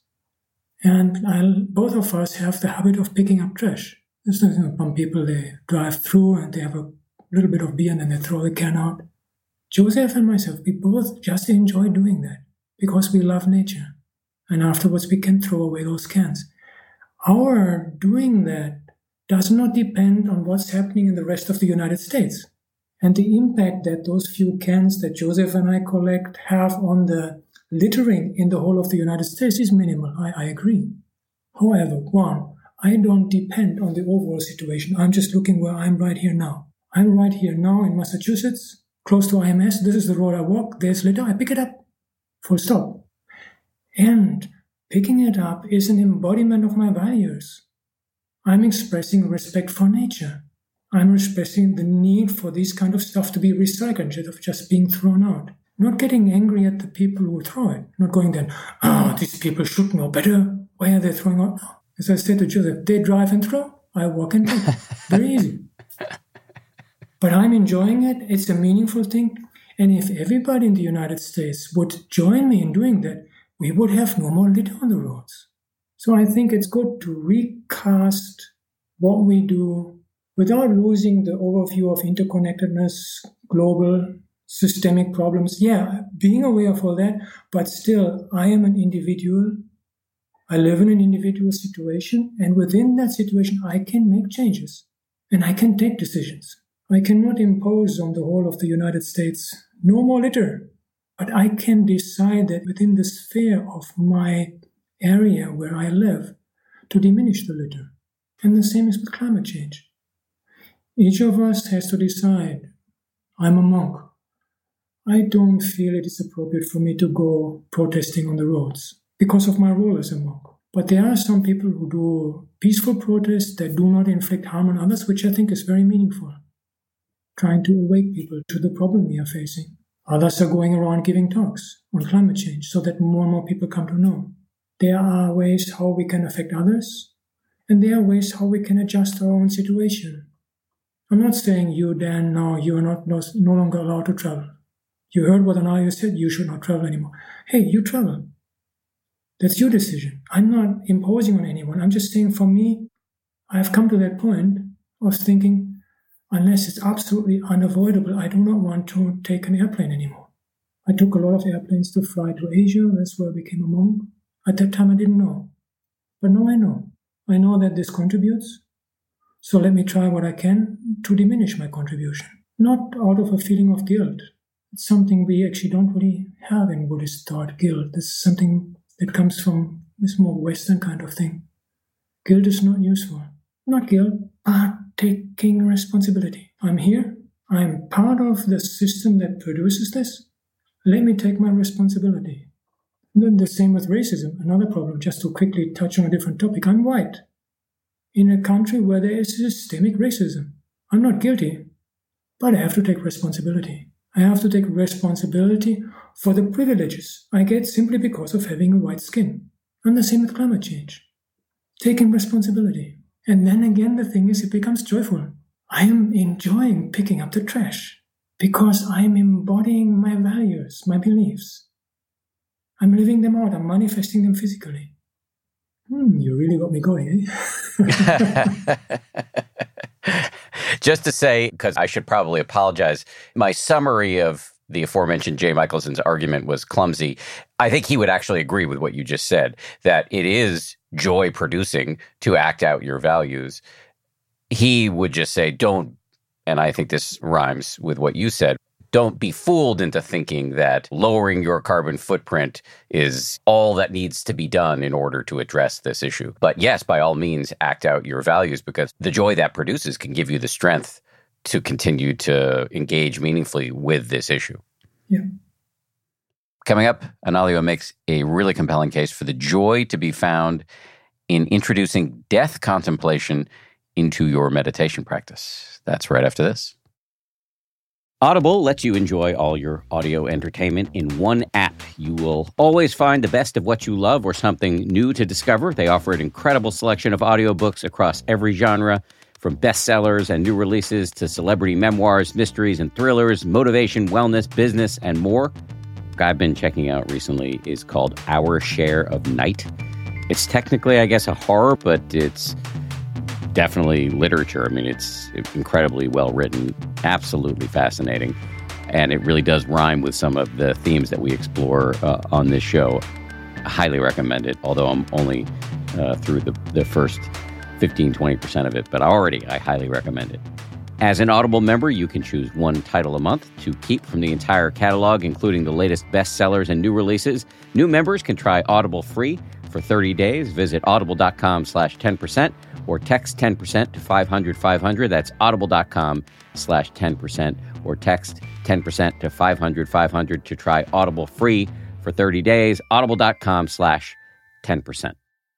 Speaker 2: And I'll, both of us have the habit of picking up trash. There's nothing about people, they drive through and they have a little bit of beer and then they throw the can out. Joseph and myself, we both just enjoy doing that because we love nature. And afterwards we can throw away those cans. Our doing that does not depend on what's happening in the rest of the United States. And the impact that those few cans that Joseph and I collect have on the littering in the whole of the United States is minimal. I, I agree. However, one, I don't depend on the overall situation. I'm just looking where I'm right here now. I'm right here now in Massachusetts, close to I M S. This is the road I walk. There's litter. I pick it up. Full stop. And picking it up is an embodiment of my values. I'm expressing respect for nature. I'm expressing the need for this kind of stuff to be recycled instead of just being thrown out. Not getting angry at the people who throw it. Not going then, oh, these people should know better. Why are they throwing out? No. As I said to Joseph, they drive and throw. I walk and pick. Very easy. But I'm enjoying it. It's a meaningful thing. And if everybody in the United States would join me in doing that, we would have no more litter on the roads. So I think it's good to recast what we do without losing the overview of interconnectedness, global, systemic problems. Yeah, being aware of all that, but still, I am an individual. I live in an individual situation, and within that situation, I can make changes, and I can take decisions. I cannot impose on the whole of the United States no more litter, but I can decide that within the sphere of my area where I live to diminish the litter. And the same is with climate change. Each of us has to decide. I'm a monk. I don't feel it is appropriate for me to go protesting on the roads because of my role as a monk. But there are some people who do peaceful protests that do not inflict harm on others, which I think is very meaningful. Trying to awake people to the problem we are facing. Others are going around giving talks on climate change so that more and more people come to know. There are ways how we can affect others, And there are ways how we can adjust our own situation. I'm not saying you, Dan, no, you are not no, no longer allowed to travel. You heard what Analia said, you should not travel anymore. Hey, you travel. That's your decision. I'm not imposing on anyone. I'm just saying for me, I've come to that point of thinking, unless it's absolutely unavoidable, I do not want to take an airplane anymore. I took a lot of airplanes to fly to Asia. That's where I became a monk. At that time, I didn't know. But now I know. I know that this contributes. So let me try what I can to diminish my contribution. Not out of a feeling of guilt. It's something we actually don't really have in Buddhist thought, guilt. This is something that comes from this more Western kind of thing. Guilt is not useful. Not guilt, but taking responsibility. I'm here. I'm part of the system that produces this. Let me take my responsibility. And then the same with racism, another problem, just to quickly touch on a different topic. I'm white in a country where there is systemic racism. I'm not guilty, but I have to take responsibility. I have to take responsibility for the privileges I get simply because of having a white skin. And the same with climate change. Taking responsibility. And then again, the thing is, it becomes joyful. I am enjoying picking up the trash because I am embodying my values, my beliefs. I'm living them out. I'm manifesting them physically. Hmm, you really got me going, eh?
Speaker 1: Just to say, because I should probably apologize, my summary of the aforementioned Jay Michelson's argument was clumsy. I think he would actually agree with what you just said, that it is joy-producing to act out your values. He would just say, don't, and I think this rhymes with what you said, don't be fooled into thinking that lowering your carbon footprint is all that needs to be done in order to address this issue. But yes, by all means, act out your values, because the joy that produces can give you the strength to continue to engage meaningfully with this issue.
Speaker 2: Yeah.
Speaker 1: Coming up, Analia makes a really compelling case for the joy to be found in introducing death contemplation into your meditation practice. That's right after this. Audible lets you enjoy all your audio entertainment in one app. You will always find the best of what you love or something new to discover. They offer an incredible selection of audiobooks across every genre, from bestsellers and new releases to celebrity memoirs, mysteries and thrillers, motivation, wellness, business, and more. I've been checking out recently is called Our Share of Night. It's technically, I guess, a horror, but it's definitely literature. I mean, it's incredibly well written, absolutely fascinating, and it really does rhyme with some of the themes that we explore uh, on this show. I highly recommend it, although I'm only uh, through the, the first fifteen, twenty percent of it, but already I highly recommend it. As an Audible member, you can choose one title a month to keep from the entire catalog, including the latest bestsellers and new releases. New members can try Audible free for thirty days. Visit audible.com slash 10% or text ten percent to five hundred five hundred. That's audible.com slash 10% or text ten percent to five hundred five hundred to try Audible free for thirty days. Audible.com slash 10%.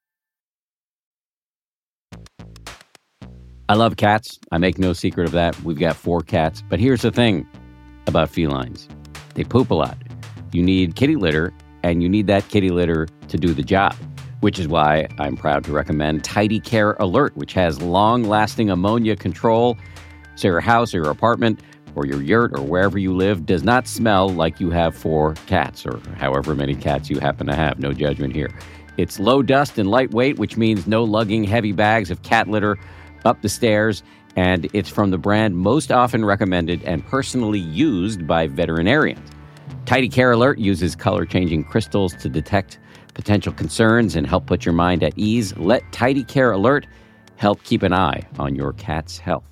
Speaker 1: I love cats. I make no secret of that. We've got four cats. But here's the thing about felines. They poop a lot. You need kitty litter, and you need that kitty litter to do the job, which is why I'm proud to recommend Tidy Care Alert, which has long-lasting ammonia control, so your house or your apartment or your yurt or wherever you live does not smell like you have four cats or however many cats you happen to have. No judgment here. It's low dust and lightweight, which means no lugging heavy bags of cat litter up the stairs, and it's from the brand most often recommended and personally used by veterinarians. Tidy Care Alert uses color-changing crystals to detect potential concerns and help put your mind at ease. Let Tidy Care Alert help keep an eye on your cat's health.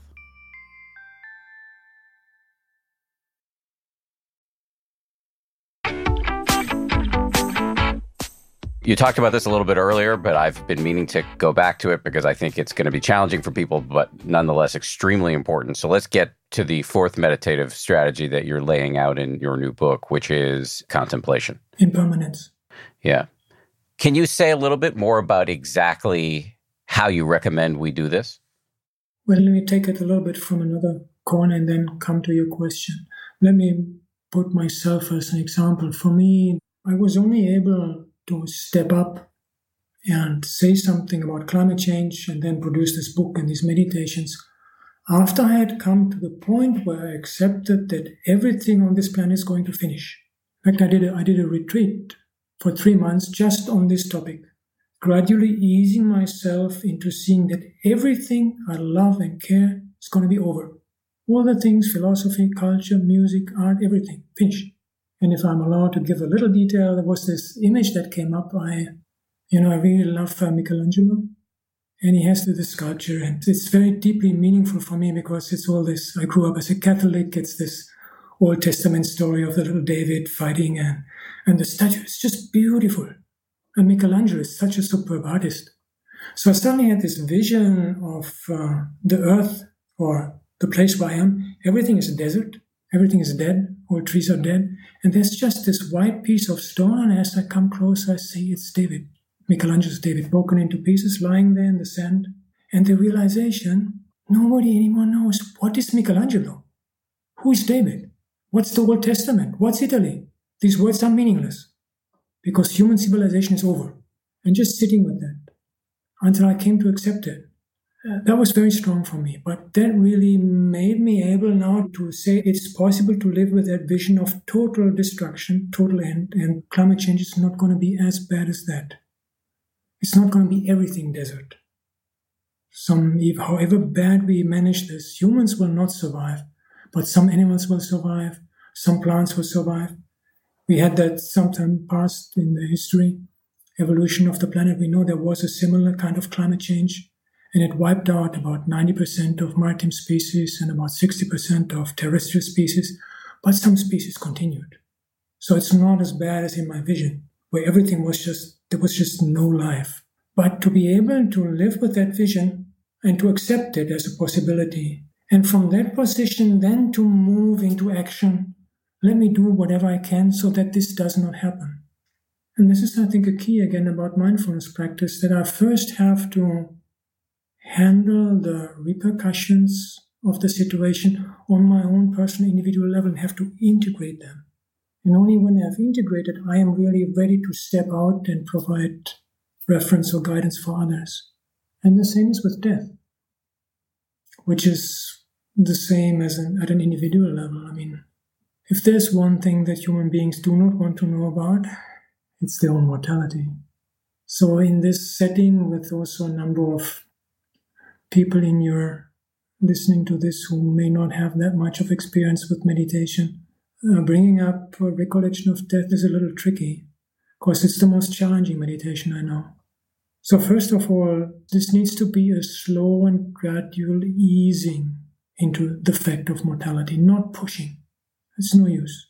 Speaker 1: You talked about this a little bit earlier, but I've been meaning to go back to it because I think it's going to be challenging for people, but nonetheless extremely important. So let's get to the fourth meditative strategy that you're laying out in your new book, which is contemplation.
Speaker 2: Impermanence.
Speaker 1: Yeah. Can you say a little bit more about exactly how you recommend we do this?
Speaker 2: Well, let me take it a little bit from another corner and then come to your question. Let me put myself as an example. For me, I was only able to step up and say something about climate change and then produce this book and these meditations after I had come to the point where I accepted that everything on this planet is going to finish. In fact, I did a, I did a retreat for three months just on this topic, gradually easing myself into seeing that everything I love and care is going to be over. All the things, philosophy, culture, music, art, everything, finished. And if I'm allowed to give a little detail, there was this image that came up. I, you know, I really love uh, Michelangelo. And he has this sculpture, and it's very deeply meaningful for me because it's all this. I grew up as a Catholic. It's this Old Testament story of the little David fighting, and, and the statue is just beautiful. And Michelangelo is such a superb artist. So I suddenly had this vision of uh, the earth, or the place where I am. Everything is a desert. Everything is dead. All trees are dead. And there's just this white piece of stone, and as I come closer, I see it's David. Michelangelo's David, broken into pieces, lying there in the sand. And the realization, nobody anymore knows, what is Michelangelo? Who is David? What's the Old Testament? What's Italy? These words are meaningless because human civilization is over. And just sitting with that until I came to accept it. Uh, that was very strong for me. But that really made me able now to say it's possible to live with that vision of total destruction, total end, and climate change is not going to be as bad as that. It's not going to be everything desert. Some, however bad we manage this, humans will not survive, but some animals will survive, some plants will survive. We had that sometime past in the history, evolution of the planet. We know there was a similar kind of climate change, and it wiped out about ninety percent of maritime species and about sixty percent of terrestrial species, but some species continued. So it's not as bad as in my vision, where everything was just, there was just no life. But to be able to live with that vision and to accept it as a possibility, and from that position then to move into action, let me do whatever I can so that this does not happen. And this is, I think, a key again about mindfulness practice, that I first have to handle the repercussions of the situation on my own personal individual level and have to integrate them. And only when I have integrated, I am really ready to step out and provide reference or guidance for others. And the same is with death, which is the same as an, at an individual level. I mean, if there's one thing that human beings do not want to know about, it's their own mortality. So in this setting, with also a number of people in your listening to this who may not have that much of experience with meditation, Uh, bringing up a recollection of death is a little tricky because it's the most challenging meditation I know. So first of all, this needs to be a slow and gradual easing into the fact of mortality, not pushing. It's no use.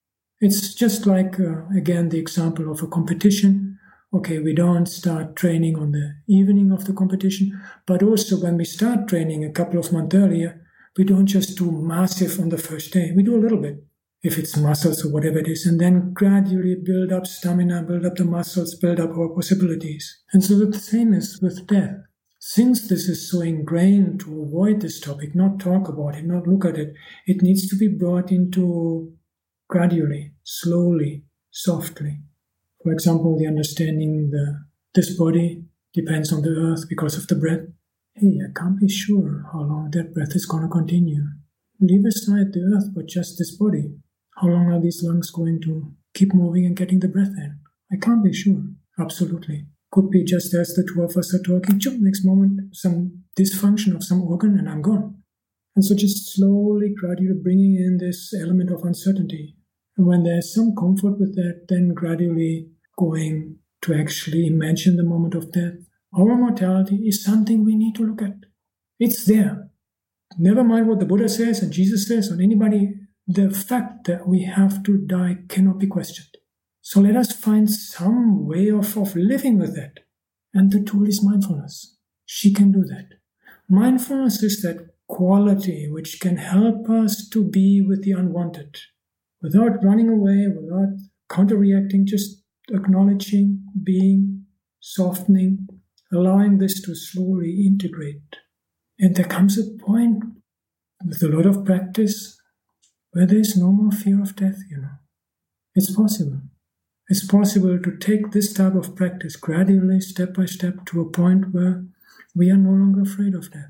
Speaker 2: It's just like, uh, again, the example of a competition. Okay, we don't start training on the evening of the competition, but also when we start training a couple of months earlier, we don't just do massive on the first day. We do a little bit, if it's muscles or whatever it is, and then gradually build up stamina, build up the muscles, build up our possibilities. And so the same is with death. Since this is so ingrained to avoid this topic, not talk about it, not look at it, it needs to be brought into gradually, slowly, softly. For example, the understanding that this body depends on the earth because of the breath. Hey, I can't be sure how long that breath is going to continue. Leave aside the earth, but just this body. How long are these lungs going to keep moving and getting the breath in? I can't be sure. Absolutely. Could be just as the two of us are talking, chop, next moment, some dysfunction of some organ and I'm gone. And so just slowly, gradually bringing in this element of uncertainty. And when there's some comfort with that, then gradually going to actually imagine the moment of death. Our mortality is something we need to look at. It's there. Never mind what the Buddha says and Jesus says or anybody. The fact that we have to die cannot be questioned. So let us find some way of, of living with that. And the tool is mindfulness. She can do that. Mindfulness is that quality which can help us to be with the unwanted. Without running away, without counter-reacting, just acknowledging, being, softening, allowing this to slowly integrate. And there comes a point with a lot of practice where there is no more fear of death, you know. It's possible. It's possible to take this type of practice gradually, step by step, to a point where we are no longer afraid of death.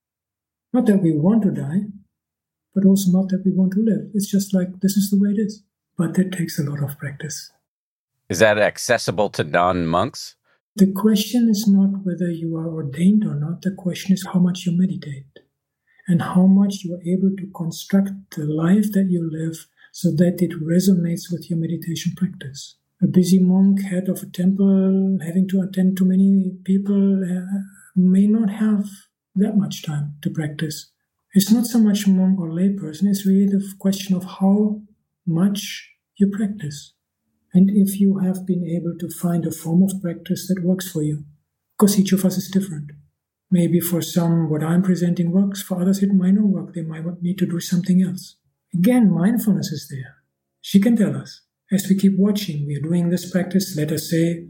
Speaker 2: Not that we want to die, but also not that we want to live. It's just like, this is the way it is. But that takes a lot of practice.
Speaker 1: Is that accessible to non-monks?
Speaker 2: The question is not whether you are ordained or not. The question is how much you meditate and how much you are able to construct the life that you live so that it resonates with your meditation practice. A busy monk, head of a temple, having to attend to many people, uh, may not have that much time to practice. It's not so much monk or layperson, it's really the question of how much you practice. And if you have been able to find a form of practice that works for you. Because each of us is different. Maybe for some, what I'm presenting works. For others, it might not work. They might need to do something else. Again, mindfulness is there. She can tell us. As we keep watching, we are doing this practice. Let us say,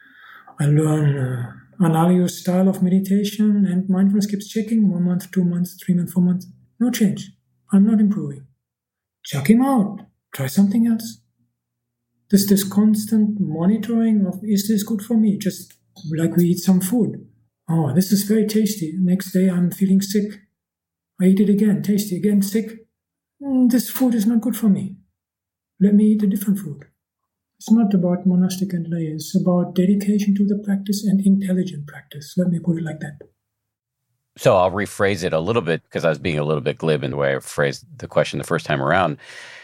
Speaker 2: I learn uh, Analayo's style of meditation, and mindfulness keeps checking. One month, two months, three months, four months. No change. I'm not improving. Check him out. Try something else. There's this constant monitoring of, is this good for me? Just like we eat some food. Oh, this is very tasty. Next day I'm feeling sick. I eat it again, tasty, again sick. Mm, this food is not good for me. Let me eat a different food. It's not about monastic and lay. It's about dedication to the practice and intelligent practice. Let me put it like that.
Speaker 1: So I'll rephrase it a little bit because I was being a little bit glib in the way I phrased the question the first time around.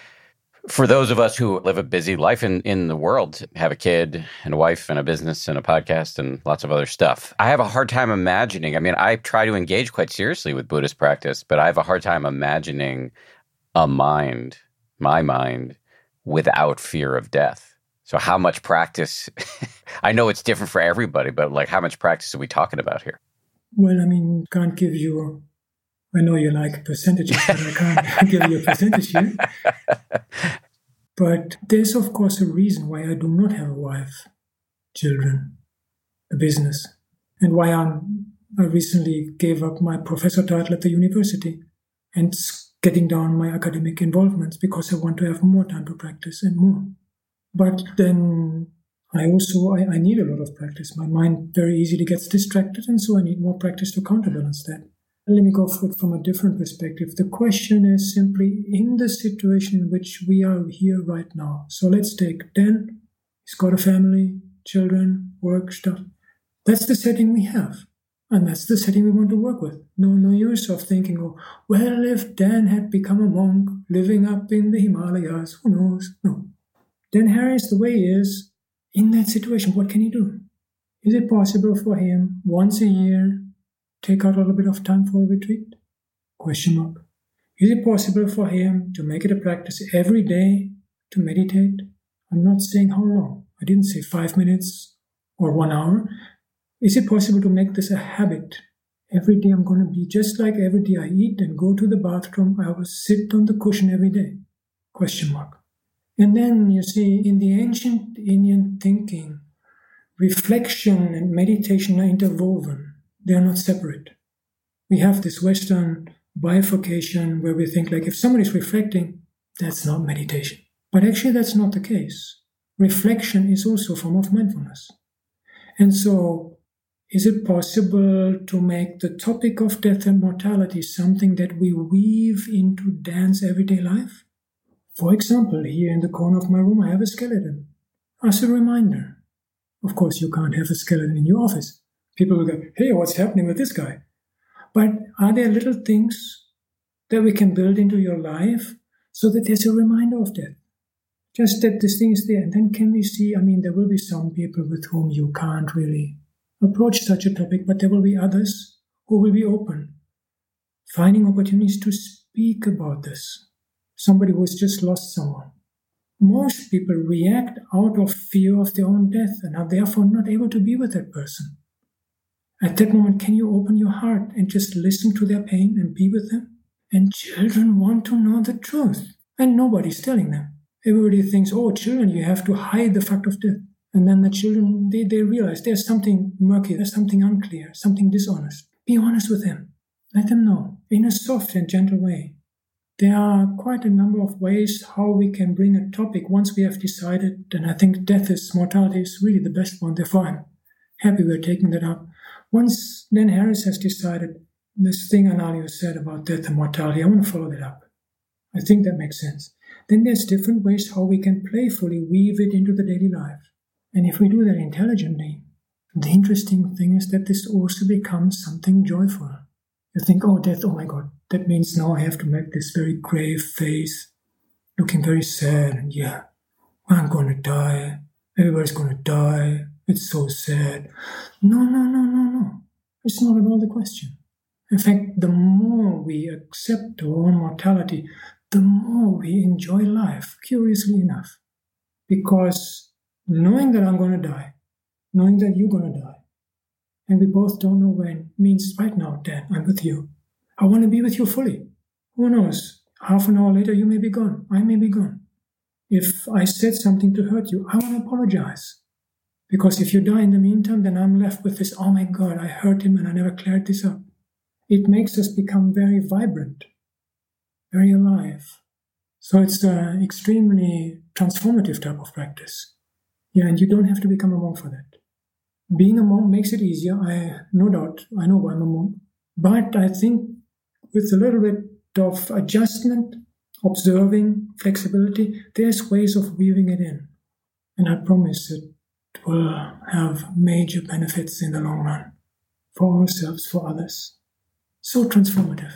Speaker 1: For those of us who live a busy life in, in the world, have a kid and a wife and a business and a podcast and lots of other stuff, I have a hard time imagining. I mean, I try to engage quite seriously with Buddhist practice, but I have a hard time imagining a mind, my mind, without fear of death. So how much practice, I know it's different for everybody, but like how much practice are we talking about here?
Speaker 2: Well, I mean, can't give you, I know you like percentages, but I can't give you a percentage here. But there's, of course, a reason why I do not have a wife, children, a business, and why I'm, I recently gave up my professor title at the university and getting down my academic involvements because I want to have more time to practice and more. But then I also, I, I need a lot of practice. My mind very easily gets distracted, and so I need more practice to counterbalance that. Let me go for it from a different perspective. The question is simply in the situation in which we are here right now. So let's take Dan. He's got a family, children, work, stuff. That's the setting we have. And that's the setting we want to work with. No, no use of thinking, oh, well, if Dan had become a monk living up in the Himalayas, who knows? No. Dan Harris, the way he is, in that situation, what can he do? Is it possible for him once a year take out a little bit of time for a retreat? Question mark. Is it possible for him to make it a practice every day to meditate? I'm not saying how long. I didn't say five minutes or one hour. Is it possible to make this a habit? Every day I'm going to be just like every day I eat and go to the bathroom, I will sit on the cushion every day? Question mark. And then you see, in the ancient Indian thinking, reflection and meditation are interwoven. They are not separate. We have this Western bifurcation where we think like if somebody is reflecting, that's not meditation. But actually that's not the case. Reflection is also a form of mindfulness. And so is it possible to make the topic of death and mortality something that we weave into Dan's everyday life? For example, here in the corner of my room I have a skeleton. As a reminder. Of course you can't have a skeleton in your office. People will go, hey, what's happening with this guy? But are there little things that we can build into your life so that there's a reminder of that? Just that this thing is there. And then can we see, I mean, there will be some people with whom you can't really approach such a topic, but there will be others who will be open, finding opportunities to speak about this. Somebody who has just lost someone. Most people react out of fear of their own death and are therefore not able to be with that person. At that moment, can you open your heart and just listen to their pain and be with them? And children want to know the truth, and nobody's telling them. Everybody thinks, oh, children, you have to hide the fact of death. And then the children, they, they realize there's something murky, there's something unclear, something dishonest. Be honest with them. Let them know, in a soft and gentle way, there are quite a number of ways how we can bring a topic once we have decided, and I think death is mortality is really the best one, therefore I'm happy we're taking that up. Once Dan Harris has decided this thing Analio said about death and mortality, I want to follow that up. I think that makes sense. Then there's different ways how we can playfully weave it into the daily life. And if we do that intelligently, the interesting thing is that this also becomes something joyful. You think, oh, death, oh my God, that means now I have to make this very grave face, looking very sad, and yeah, I'm going to die. Everybody's going to die. It's so sad. No, no, no, no, no. It's not at all the question. In fact, the more we accept our own mortality, the more we enjoy life, curiously enough. Because knowing that I'm going to die, knowing that you're going to die, and we both don't know when, means right now, Dan, I'm with you. I want to be with you fully. Who knows? Half an hour later, you may be gone. I may be gone. If I said something to hurt you, I want to apologize. Because if you die in the meantime, then I'm left with this, oh my God, I hurt him and I never cleared this up. It makes us become very vibrant, very alive. So it's an extremely transformative type of practice. Yeah, and you don't have to become a monk for that. Being a monk makes it easier, I no doubt. I know I'm a monk. But I think with a little bit of adjustment, observing, flexibility, there's ways of weaving it in. And I promise it will have major benefits in the long run for ourselves, for others. So transformative.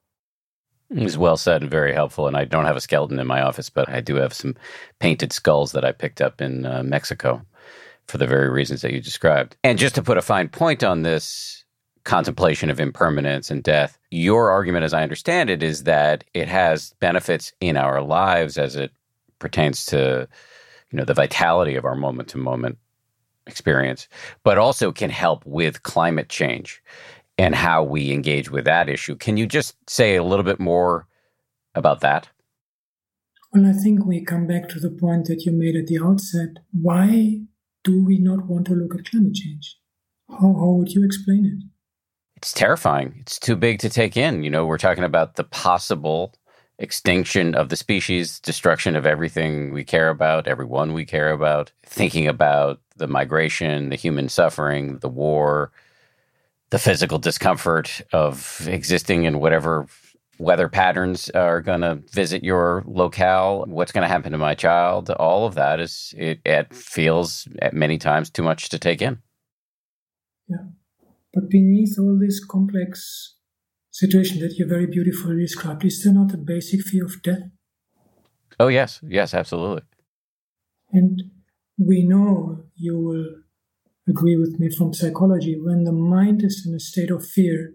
Speaker 1: It was well said and very helpful. And I don't have a skeleton in my office, but I do have some painted skulls that I picked up in uh, Mexico for the very reasons that you described. And just to put a fine point on this contemplation of impermanence and death, your argument, as I understand it, is that it has benefits in our lives as it pertains to, you know, the vitality of our moment-to-moment experience, but also can help with climate change and how we engage with that issue. Can you just say a little bit more about that?
Speaker 2: Well, I think we come back to the point that you made at the outset. Why do we not want to look at climate change? How, how would you explain it?
Speaker 1: It's terrifying. It's too big to take in. You know, we're talking about the possible extinction of the species, destruction of everything we care about, everyone we care about, thinking about the migration, the human suffering, the war, the physical discomfort of existing in whatever weather patterns are going to visit your locale, what's going to happen to my child. All of that is, it, it feels at many times too much to take in.
Speaker 2: Yeah. But beneath all this complex situation that you very beautifully described, is there not a basic fear of death?
Speaker 1: Oh, yes. Yes, absolutely.
Speaker 2: And we know, you will agree with me from psychology, when the mind is in a state of fear,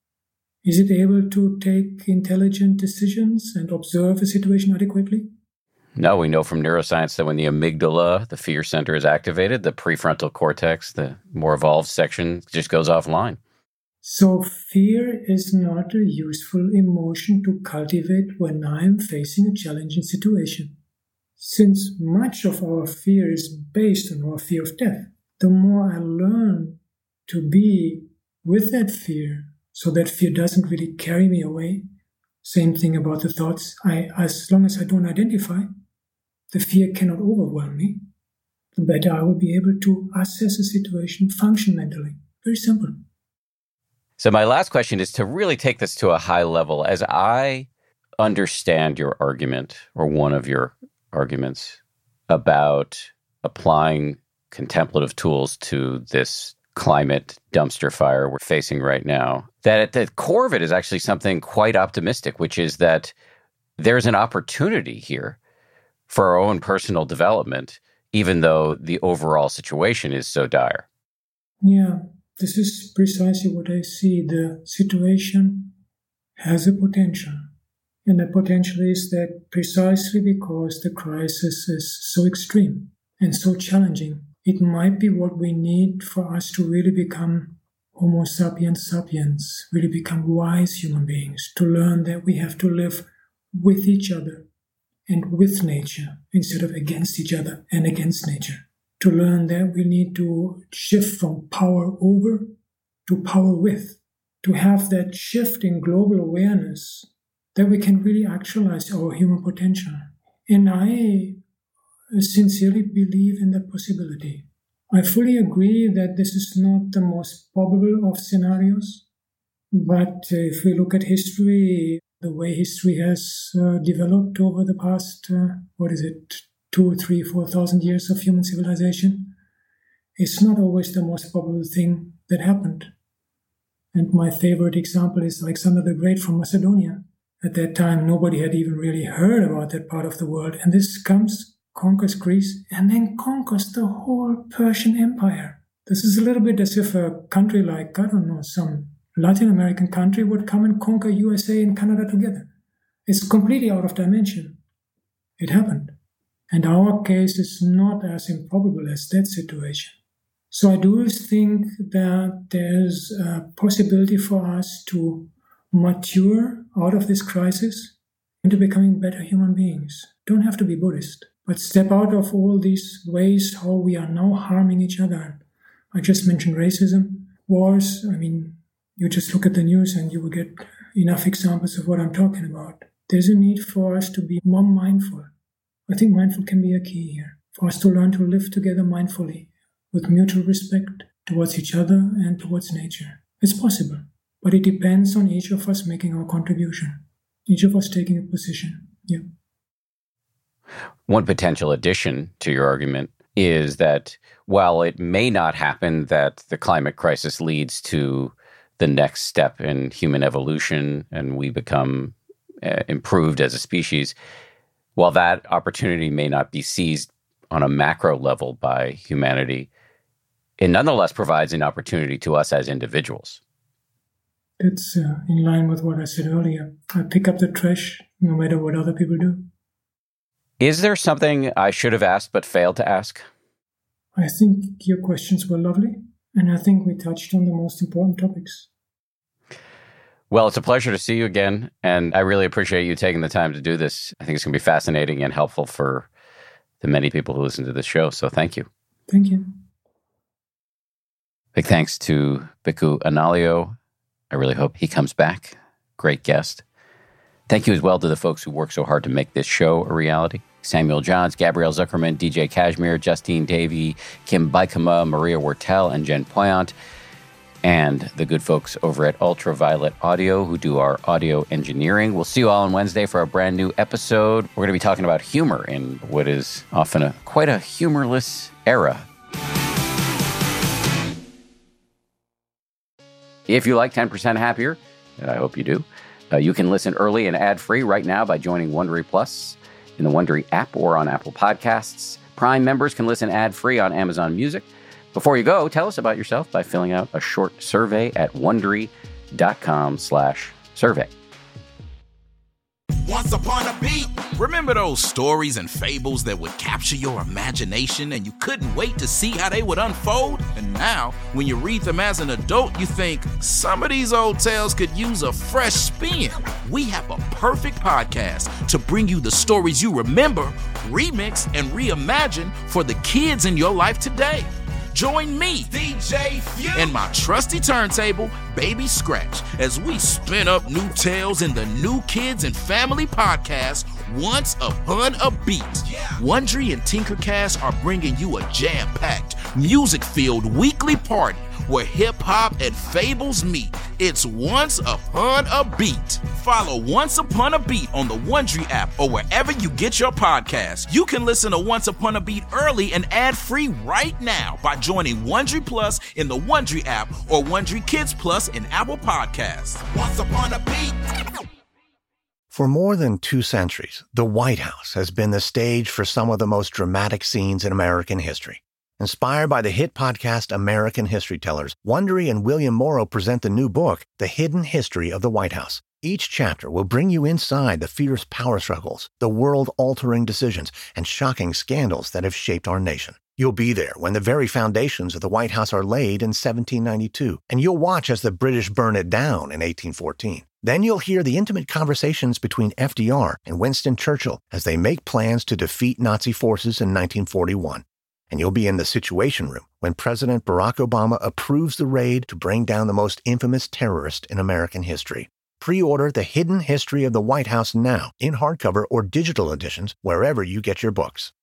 Speaker 2: is it able to take intelligent decisions and observe a situation adequately?
Speaker 1: No, we know from neuroscience that when the amygdala, the fear center, is activated, the prefrontal cortex, the more evolved section, just goes offline.
Speaker 2: So fear is not a useful emotion to cultivate when I'm facing a challenging situation. Since much of our fear is based on our fear of death, the more I learn to be with that fear, so that fear doesn't really carry me away. Same thing about the thoughts. I, as long as I don't identify, the fear cannot overwhelm me. The better I will be able to assess a situation, function mentally. Very simple.
Speaker 1: So my last question is to really take this to a high level. As I understand your argument, or one of your arguments, about applying contemplative tools to this climate dumpster fire we're facing right now, that at the core of it is actually something quite optimistic, which is that there's an opportunity here for our own personal development, even though the overall situation is so dire.
Speaker 2: Yeah, this is precisely what I see. The situation has a potential. And the potential is that precisely because the crisis is so extreme and so challenging, it might be what we need for us to really become Homo sapiens sapiens, really become wise human beings, to learn that we have to live with each other and with nature instead of against each other and against nature. To learn that we need to shift from power over to power with, to have that shift in global awareness that we can really actualize our human potential. And I sincerely believe in that possibility. I fully agree that this is not the most probable of scenarios, but if we look at history, the way history has uh, developed over the past, uh, what is it, two, three, four thousand years of human civilization, it's not always the most probable thing that happened. And my favorite example is Alexander the Great from Macedonia. At that time, nobody had even really heard about that part of the world. And this comes, conquers Greece, and then conquers the whole Persian Empire. This is a little bit as if a country like, I don't know, some Latin American country would come and conquer U S A and Canada together. It's completely out of dimension. It happened. And our case is not as improbable as that situation. So I do think that there's a possibility for us to mature out of this crisis into becoming better human beings. Don't have to be Buddhist, but step out of all these ways how we are now harming each other. I just mentioned racism, wars. I mean, you just look at the news and you will get enough examples of what I'm talking about. There's a need for us to be more mindful. I think mindful can be a key here, for us to learn to live together mindfully, with mutual respect towards each other and towards nature. It's possible, but it depends on each of us making our contribution, each of us taking a position. Yeah.
Speaker 1: One potential addition to your argument is that while it may not happen that the climate crisis leads to the next step in human evolution and we become uh, improved as a species, while that opportunity may not be seized on a macro level by humanity, it nonetheless provides an opportunity to us as individuals.
Speaker 2: It's uh, in line with what I said earlier. I pick up the trash no matter what other people do.
Speaker 1: Is there something I should have asked but failed to ask?
Speaker 2: I think your questions were lovely, and I think we touched on the most important topics.
Speaker 1: Well, it's a pleasure to see you again, and I really appreciate you taking the time to do this. I think it's going to be fascinating and helpful for the many people who listen to this show, so thank you.
Speaker 2: Thank you.
Speaker 1: Big thanks to Bhikkhu Analayo. I really hope he comes back. Great guest. Thank you as well to the folks who work so hard to make this show a reality. Samuel Johns, Gabrielle Zuckerman, D J Kashmir, Justine Davey, Kim Baikama, Maria Wertel, and Jen Poyant. And the good folks over at Ultraviolet Audio who do our audio engineering. We'll see you all on Wednesday for a brand new episode. We're going to be talking about humor in what is often a quite a humorless era. If you like ten percent Happier, and I hope you do, uh, you can listen early and ad-free right now by joining Wondery Plus in the Wondery app or on Apple Podcasts. Prime members can listen ad-free on Amazon Music. Before you go, tell us about yourself by filling out a short survey at Wondery.com slash survey.
Speaker 4: Once upon a beat. Remember those stories and fables that would capture your imagination and you couldn't wait to see how they would unfold? And now, when you read them as an adult, you think, some of these old tales could use a fresh spin. We have a perfect podcast to bring you the stories you remember, remix, and reimagine for the kids in your life today. Join me, D J Few, and my trusty turntable, Baby Scratch, as we spin up new tales in the New Kids and Family podcast, Once Upon a Beat. Yeah. Wondery and Tinkercast are bringing you a jam-packed, music-filled weekly party where hip-hop and fables meet. It's Once Upon a Beat. Follow Once Upon a Beat on the Wondery app or wherever you get your podcasts. You can listen to Once Upon a Beat early and ad-free right now by joining Wondery Plus in the Wondery app or Wondery Kids Plus in Apple Podcasts. Once Upon a Beat.
Speaker 5: For more than two centuries, the White House has been the stage for some of the most dramatic scenes in American history. Inspired by the hit podcast American History Tellers, Wondery and William Morrow present the new book, The Hidden History of the White House. Each chapter will bring you inside the fierce power struggles, the world-altering decisions, and shocking scandals that have shaped our nation. You'll be there when the very foundations of the White House are laid in seventeen ninety-two, and you'll watch as the British burn it down in eighteen fourteen. Then you'll hear the intimate conversations between F D R and Winston Churchill as they make plans to defeat Nazi forces in nineteen forty-one. And you'll be in the Situation Room when President Barack Obama approves the raid to bring down the most infamous terrorist in American history. Pre-order The Hidden History of the White House now in hardcover or digital editions wherever you get your books.